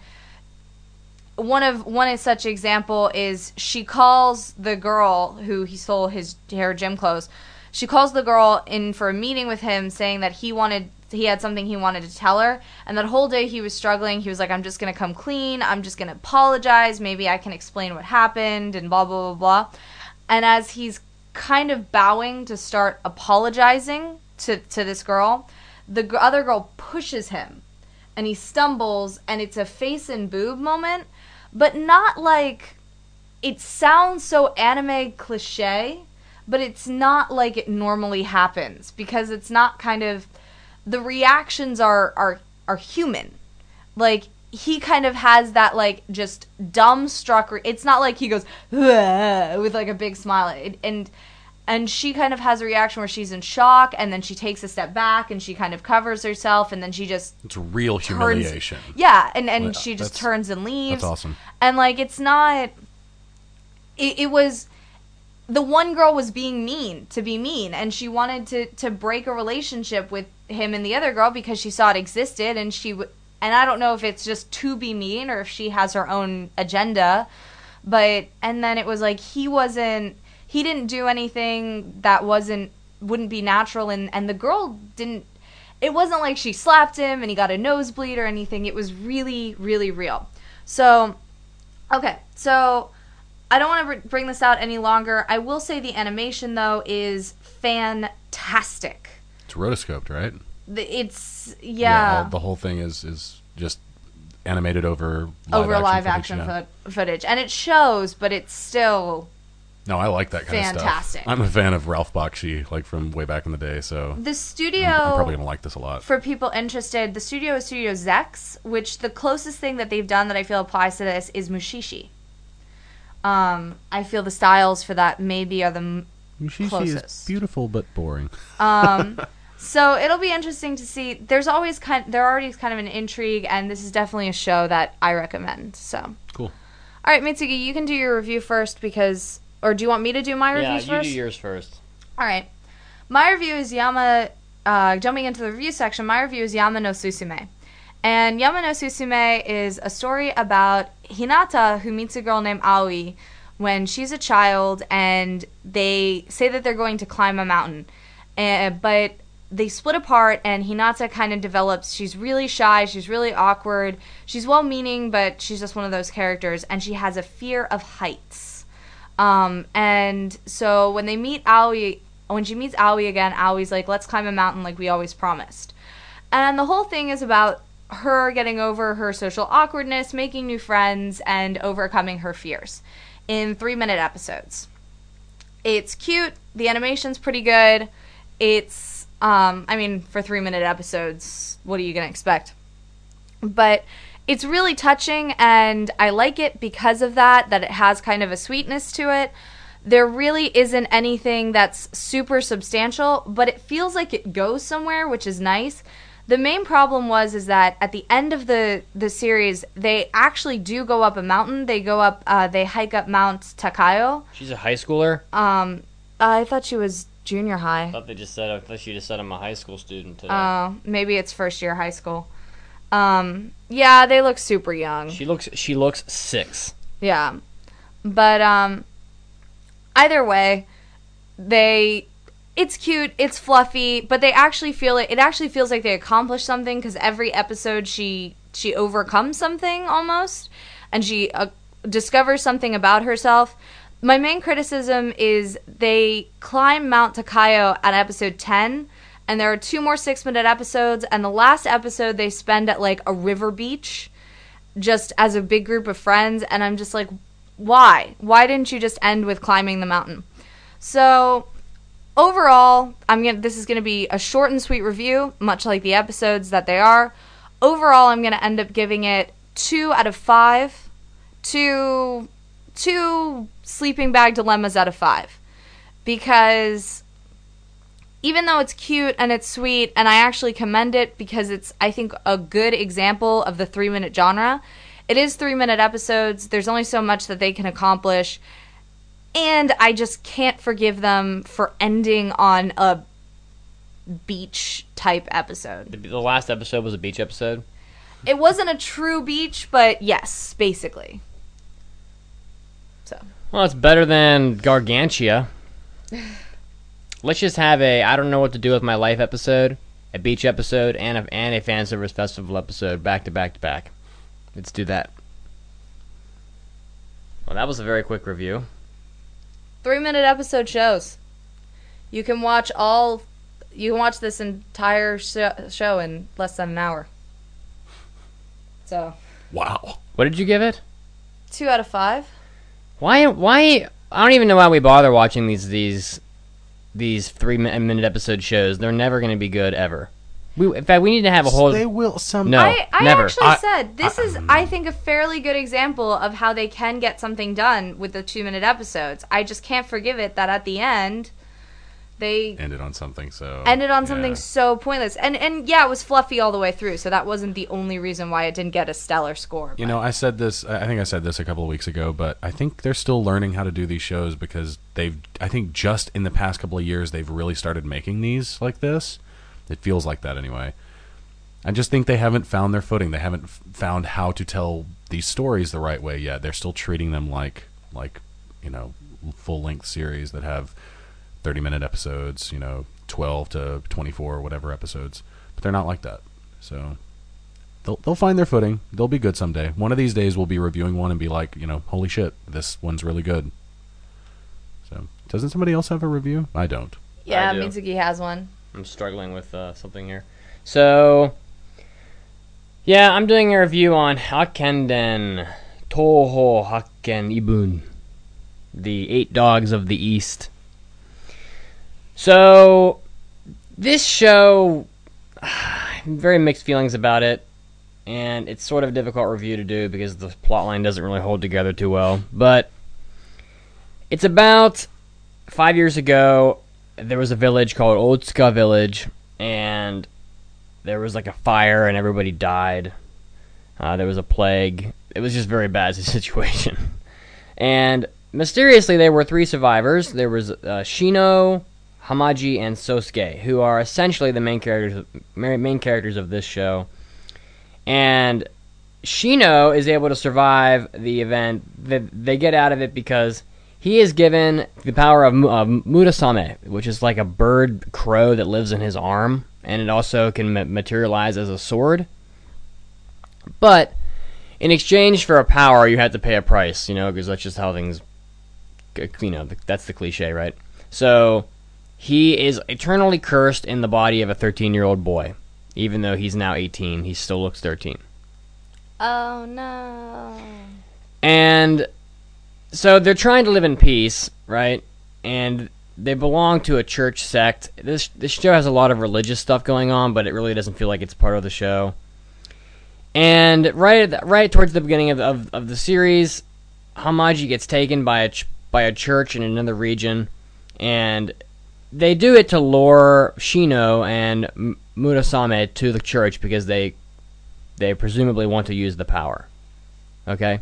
one of one of such example is she calls the girl who he stole his her gym clothes, she calls the girl in for a meeting with him, saying that he wanted he had something he wanted to tell her, and that whole day he was struggling. He was like, I'm just going to come clean, I'm just going to apologize, maybe I can explain what happened, and blah, blah, blah, blah. And as he's kind of bowing to start apologizing to, to this girl, the g- other girl pushes him, and he stumbles, and it's a face and boob moment, but not like, it sounds so anime cliche, but it's not like it normally happens, because it's not kind of, the reactions are, are, are human. Like, he kind of has that, like, just dumbstruck, re- it's not like he goes, with, like, a big smile, it, and, and she kind of has a reaction where she's in shock, and then she takes a step back, and she kind of covers herself, and then she just... It's real turns, humiliation. Yeah, and, and Well, she just that's- turns and leaves. That's awesome. And, like, it's not... It, it was... The one girl was being mean to be mean, and she wanted to, to break a relationship with him and the other girl because she saw it existed, and she w- and I don't know if it's just to be mean or if she has her own agenda, but and then it was like he wasn't he didn't do anything that wasn't wouldn't be natural, and and the girl didn't. It wasn't like she slapped him and he got a nosebleed or anything. It was really, really real. So, okay, so I don't want to br- bring this out any longer. I will say the animation, though, is fantastic. It's rotoscoped, right? The, it's, yeah. all- the whole thing is, is just animated over live over action live footage, action yeah. fo- footage. And it shows, but it's still... No, I like that kind Fantastic. of stuff. I'm a fan of Ralph Bakshi, like from way back in the day, so The studio... I'm, I'm probably going to like this a lot. For people interested, the studio is Studio Zex, which the closest thing that they've done that I feel applies to this is Mushishi. Um, I feel the styles for that maybe are the m- Mushishi closest. is beautiful but boring. Um, so it'll be interesting to see. There's always kind, there already is kind of an intrigue, and this is definitely a show that I recommend. So, Cool. all right, Mitsuki, you can do your review first because, or do you want me to do my Yeah, reviews you first? do yours first. All right, my review is Yama. Uh, jumping into the review section, my review is Yama no Susume. And Yama no Susume is a story about Hinata, who meets a girl named Aoi when she's a child, and they say that they're going to climb a mountain. Uh, but they split apart, and Hinata kind of develops, she's really shy, she's really awkward, she's well-meaning, but she's just one of those characters, and she has a fear of heights. Um, and so when they meet Aoi, when she meets Aoi again, Aoi's like, let's climb a mountain like we always promised. And the whole thing is about her getting over her social awkwardness, making new friends, and overcoming her fears in three-minute episodes. It's cute. The animation's pretty good. It's, um, I mean, for three-minute episodes, what are you going to expect? But it's really touching, and I like it because of that, that it has kind of a sweetness to it. There really isn't anything that's super substantial, but it feels like it goes somewhere, which is nice. The main problem was is that at the end of the, the series, they actually do go up a mountain. They go up, uh, they hike up Mount Takayo. She's a high schooler? Um, I thought she was junior I high. thought they just said, I thought she just said I'm a high school student today. Uh, maybe it's first year high school. Um, yeah, they look super young. she looks, she looks six. Yeah. But, um, either way, they... It's cute, it's fluffy, but they actually feel it. It actually feels like they accomplished something because every episode she she overcomes something almost, and she uh, discovers something about herself. My main criticism is they climb Mount Takayo at episode ten, and there are two more six-minute episodes, and the last episode they spend at like a river beach, just as a big group of friends, and I'm just like, why? Why didn't you just end with climbing the mountain? So overall, I'm gonna. This is gonna be a short and sweet review, much like the episodes that they are. Overall, I'm gonna end up giving it two out of five, two, two sleeping bag dilemmas out of five, because even though it's cute and it's sweet, and I actually commend it because it's, I think, a good example of the three-minute genre. It is three-minute episodes. There's only so much that they can accomplish. And I just can't forgive them for ending on a beach-type episode. The, the last episode was a beach episode? It wasn't a true beach, but yes, basically. So. Well, it's better than Gargantia. let's just have a I don't know what to do with my life episode, a beach episode, and a, and a fan service festival episode back to back to back. Let's do that. Well, that was a very quick review. Three-minute episode shows. You can watch all. You can watch this entire sh- show in less than an hour. So. Wow. What did you give it? Two out of five. Why? Why? I don't even know why we bother watching these these these three-minute episode shows. They're never going to be good ever. We, in fact, we need to have a whole. They will some. No. I, I never. actually I- said this I- is, I think, a fairly good example of how they can get something done with the two-minute episodes. I just can't forgive it that at the end they ended on something so. ended on something yeah. so pointless. And and yeah, it was fluffy all the way through, so that wasn't the only reason why it didn't get a stellar score. You but- know, I said this. I think I said this a couple of weeks ago, but I think they're still learning how to do these shows because they've. I think just in the past couple of years they've really started making these like this. It feels like that anyway. I just think they haven't found their footing. They haven't f- found how to tell these stories the right way yet. They're still treating them like like you know full length series that have thirty minute episodes. You know, twelve to twenty-four or whatever episodes. But they're not like that. So. They'll, they'll find their footing. They'll be good someday. One of these days we'll be reviewing one and be like, you know, holy shit, this one's really good. So, doesn't somebody else have a review? I don't. yeah, I do. Mitsuki has one. I'm struggling with uh, something here. So, yeah, I'm doing a review on Hakenden Toho Haken Ibun, the Eight Dogs of the East. So, this show, very mixed feelings about it, and it's sort of a difficult review to do because the plotline doesn't really hold together too well. But it's about five years ago, there was a village called Otsuka Village, and there was like a fire and everybody died. Uh, there was a plague. It was just very bad situation. And mysteriously, there were three survivors. There was uh, Shino, Hamaji, and Sosuke, who are essentially the main characters main characters of this show. And Shino is able to survive the event. They, they get out of it because he is given the power of uh, Murasame, which is like a bird crow that lives in his arm, and it also can ma- materialize as a sword. But in exchange for a power, you have to pay a price, you know, because that's just how things, you know, that's the cliche, right? So he is eternally cursed in the body of a thirteen-year-old boy. Even though he's now eighteen, he still looks thirteen. Oh no. And so they're trying to live in peace, right? And they belong to a church sect. This this show has a lot of religious stuff going on, but it really doesn't feel like it's part of the show. And right at the, right towards the beginning of, of of the series, Hamaji gets taken by a ch- by a church in another region, and they do it to lure Shino and M- Murasame to the church because they they presumably want to use the power. Okay?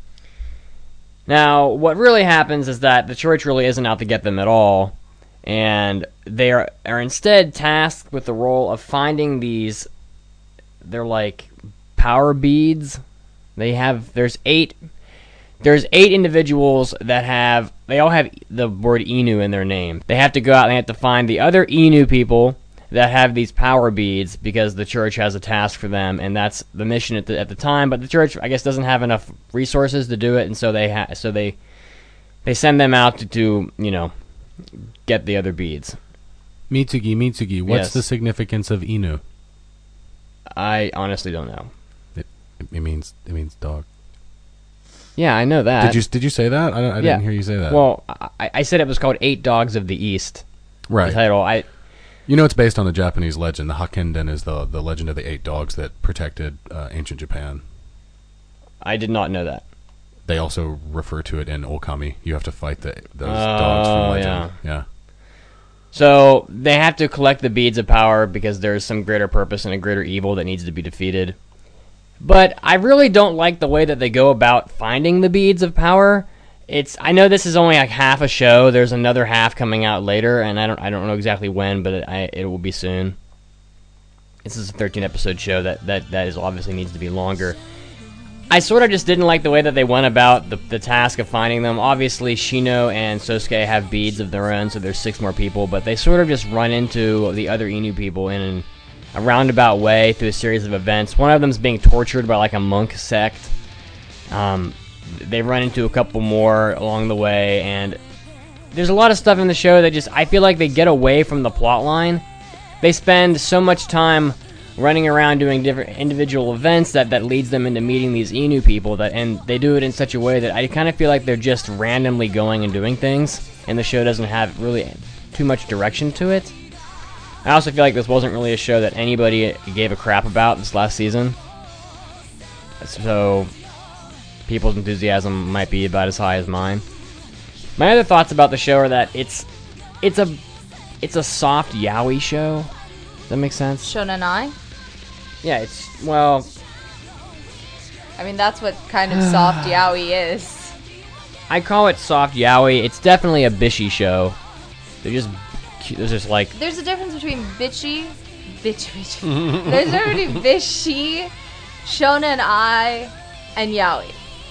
Now, what really happens is that the church really isn't out to get them at all, and they are, are instead tasked with the role of finding these, they're like power beads. They have, there's eight, there's eight individuals that have, they all have the word Inu in their name. They have to go out and they have to find the other Inu people that have these power beads because the church has a task for them, and that's the mission at the at the time. But the church, I guess, doesn't have enough resources to do it, and so they ha- so they they send them out to, to you know get the other beads. Mitsugi, Mitsugi, what's Yes. the significance of Inu? I honestly don't know. It, it means it means dog. Yeah, I know that. Did you did you say that? I, don't, I Yeah. didn't hear you say that. Well, I, I said it was called Eight Dogs of the East. right. The title. I You know, it's based on the Japanese legend. The Hakenden is the the legend of the eight dogs that protected uh, ancient Japan. I did not know that. They also refer to it in Okami. You have to fight the those Oh, dogs from legend. Yeah. So they have to collect the beads of power because there's some greater purpose and a greater evil that needs to be defeated. But I really don't like the way that they go about finding the beads of power. It's I know this is only like half a show. There's another half coming out later, and I don't I don't know exactly when, but it, I, it will be soon. This is a thirteen episode show that, that, that is obviously needs to be longer. I sort of just didn't like the way that they went about the, the task of finding them. Obviously, Shino and Sosuke have beads of their own, so there's six more people, but they sort of just run into the other Inu people in an, a roundabout way through a series of events. One of them's being tortured by like a monk sect. Um, they run into a couple more along the way, and there's a lot of stuff in the show that just, I feel like they get away from the plot line. They spend so much time running around doing different individual events that, that leads them into meeting these Inu people, that and they do it in such a way that I kind of feel like they're just randomly going and doing things, and the show doesn't have really too much direction to it. I also feel like this wasn't really a show that anybody gave a crap about this last season, so people's enthusiasm might be about as high as mine. My other thoughts about the show are that it's it's a it's a soft yaoi show. Does that make sense? Shonen Ai? Yeah, it's, well... I mean, that's what kind of soft yaoi is. I call it soft yaoi. It's definitely a bishy show. They're just... There's just like... There's a difference between bitchy... Bitch, bitchy. There's a difference between bishy, Shonen Ai, and yaoi.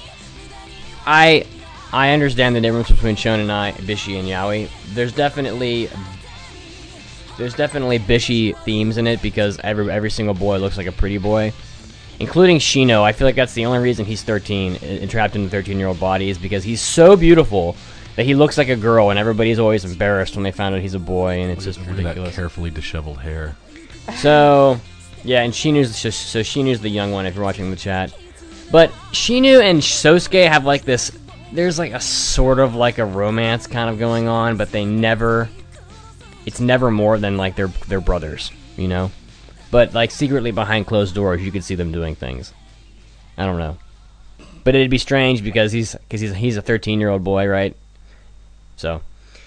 I... I understand the difference between Shonen Ai, bishy, and yaoi. There's definitely... There's definitely bishy themes in it because every every single boy looks like a pretty boy, including Shino. I feel like that's the only reason he's thirteen and trapped in a thirteen-year-old body is because he's so beautiful that he looks like a girl, and everybody's always embarrassed when they find out he's a boy, and it's Look just at- look at ridiculous. that carefully disheveled hair. So, yeah, and Shinu's so, so Shinu's the young one if you're watching the chat. But Shinu and Sosuke have like this. There's like a sort of like a romance kind of going on, but they never. It's never more than like they're they're brothers, you know. But like secretly behind closed doors, you could see them doing things. I don't know, but it'd be strange because he's because he's he's a thirteen-year-old boy, right? So,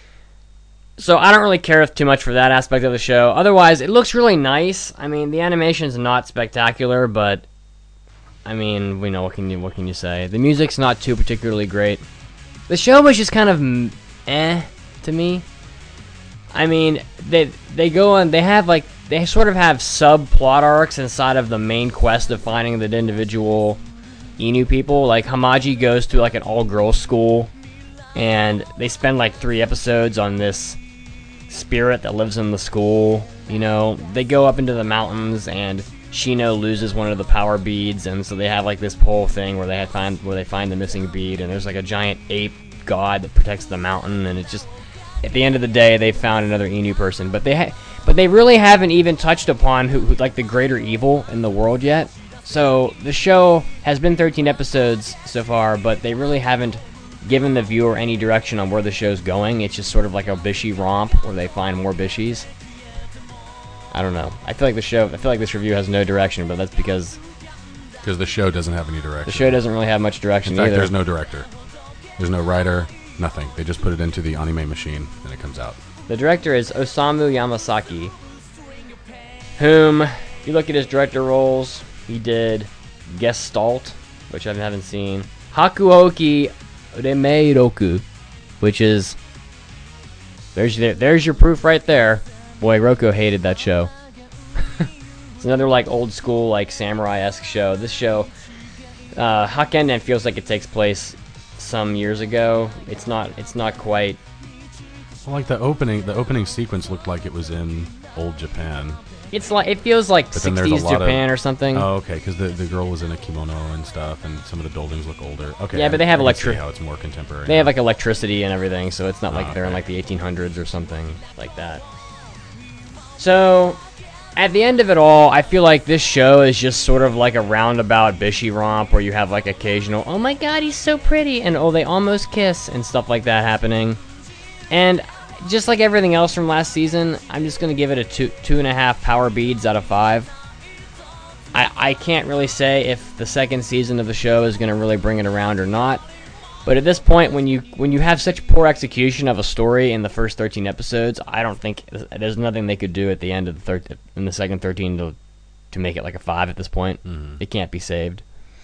so I don't really care too much for that aspect of the show. Otherwise, it looks really nice. I mean, the animation's not spectacular, but I mean, we know what can you what can you say? The music's not too particularly great. The show was just kind of mm, eh to me. I mean, they they go on. They have like they sort of have subplot arcs inside of the main quest of finding the individual Inu people. Like Hamaji goes to like an all-girls school, and they spend like three episodes on this spirit that lives in the school. You know, they go up into the mountains, and Shino loses one of the power beads, and so they have like this whole thing where they have find where they find the missing bead, and there's like a giant ape god that protects the mountain, and it's just. At the end of the day, they found another Inu person, but they ha- but they really haven't even touched upon who, who like the greater evil in the world yet. So the show has been thirteen episodes so far, but they really haven't given the viewer any direction on where the show's going. It's just sort of like a bishy romp where they find more bishies. I don't know. I feel like the show. I feel like this review has no direction, but that's because Because the show doesn't have any direction. the show doesn't really have much direction In fact, either. there's no director. There's no writer. Nothing. They just put it into the anime machine, and it comes out. The director is Osamu Yamasaki, whom, if you look at his director roles, he did Gestalt, which I haven't seen, Hakuoki Remeiroku, which is, there's your, there's your proof right there. Boy, Roko hated that show. It's another like old school, like samurai-esque show. This show, uh, Hakenden feels like it takes place some years ago. It's not. It's not quite. Well, like the opening, the opening sequence looked like it was in old Japan. It's like it feels like But then there's a sixties lot of- Japan or something. Oh, okay, because the, the girl was in a kimono and stuff, and some of the buildings look older. Okay, Yeah, but I- they have I can see electri- how it's more contemporary. They have like electricity and everything, so it's not like Oh, they're in okay. like the eighteen hundreds or something like that. So, at the end of it all, I feel like this show is just sort of like a roundabout bishy romp where you have like occasional, oh my god, he's so pretty, and oh, they almost kiss, and stuff like that happening. And just like everything else from last season, I'm just going to give it a two, two and a half power beads out of five. I, I can't really say if the second season of the show is going to really bring it around or not. But at this point, when you when you have such poor execution of a story in the first thirteen episodes, I don't think there's nothing they could do at the end of the thir- in the second thirteen to to make it like a five at this point. Mm-hmm. It can't be saved.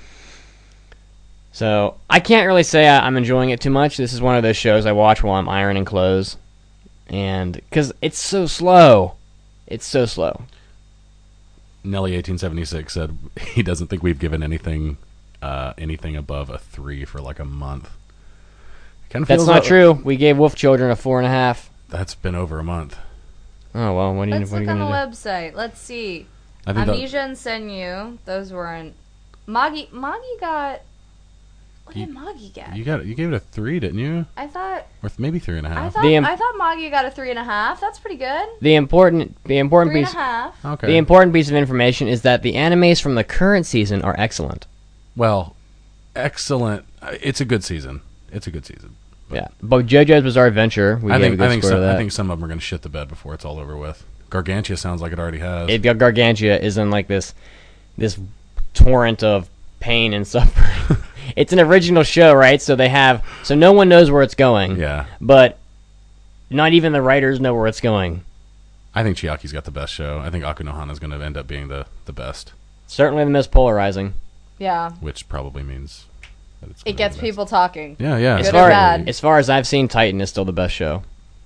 So I can't really say I, I'm enjoying it too much. This is one of those shows I watch while I'm ironing clothes, and because it's so slow, it's so slow. Nelly eighteen seventy-six said he doesn't think we've given anything uh, anything above a three for like a month. Kind of That's feels not like- true. We gave Wolf Children a four and a half. That's been over a month. Oh well, what are you, Let's what are you look on the gonna do? website. Let's see. I think that, Amnesia and Senyu. Those weren't. Magi. Magi got. What You- did Magi get? you got you gave it a three, didn't you? I thought. Or th- maybe three and a I half. thought. The im- I thought Magi got a three and a half. That's pretty good. The important, the important Three and a piece, half. Okay. the important piece of information is that the animes from the current season are excellent. well, excellent. Uh, It's a good season. It's a good season. Yeah, but JoJo's Bizarre Adventure, we I gave think a good I think score some, to that. I think some of them are going to shit the bed before it's all over with. Gargantua sounds like it already has. It, Gargantua is in like this, this torrent of pain and suffering. It's an original show, right? So they have, so no one knows where it's going. yeah. But not even the writers know where it's going. I think Chiaki's got the best show. I think Akunohana is going to end up being the, the best, Certainly the most polarizing. Yeah. which probably means that it's It gonna gets be the best. people talking. Yeah, yeah. As Good or far, bad. as far as I've seen, Titan is still the best show.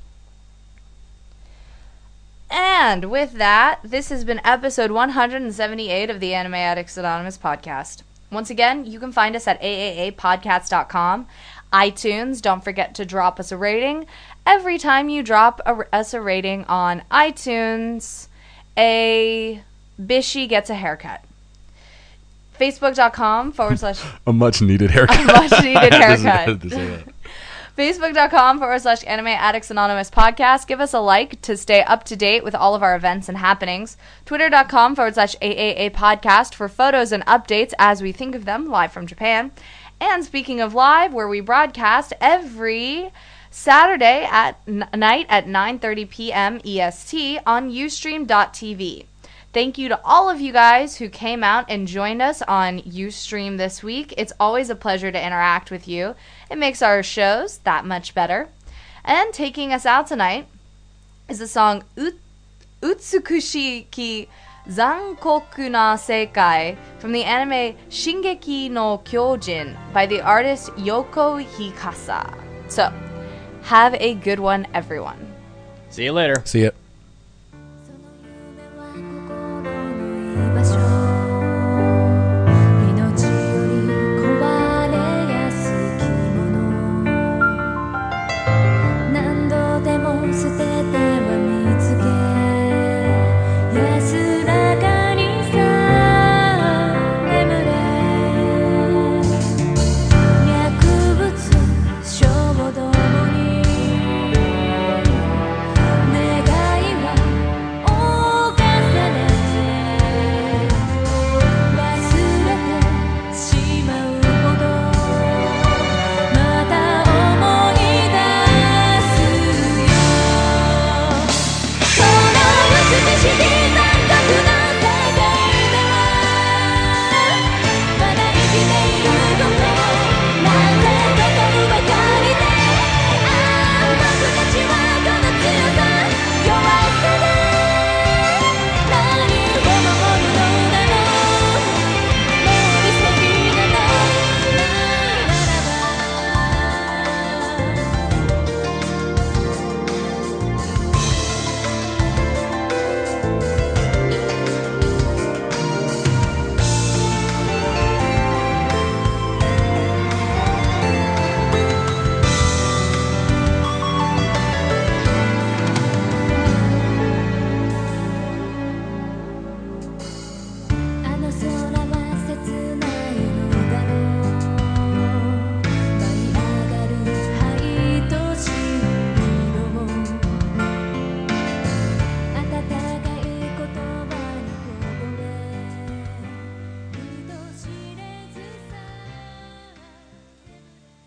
And with that, this has been episode one hundred seventy-eight of the Anime Addicts Anonymous podcast. Once again, you can find us at A A A podcast dot com, iTunes. Don't forget to drop us a rating. Every time you drop a, us a rating on iTunes, a Bishy gets a haircut. Facebook.com forward slash A much needed haircut. A much needed I just haircut. had to say that. Facebook.com forward slash Anime Addicts Anonymous podcast. Give us a like to stay up to date with all of our events and happenings. Twitter.com forward slash A A A podcast for photos and updates as we think of them live from Japan. And speaking of live, where we broadcast every Saturday at n- night at nine thirty p.m. E S T on Ustream dot T V. Thank you to all of you guys who came out and joined us on Ustream this week. It's always a pleasure to interact with you. It makes our shows that much better. And taking us out tonight is the song Ut- Utsukushiki Zankoku na Seikai from the anime Shingeki no Kyojin by the artist Yoko Hikasa. So, have a good one, everyone. See you later. See ya.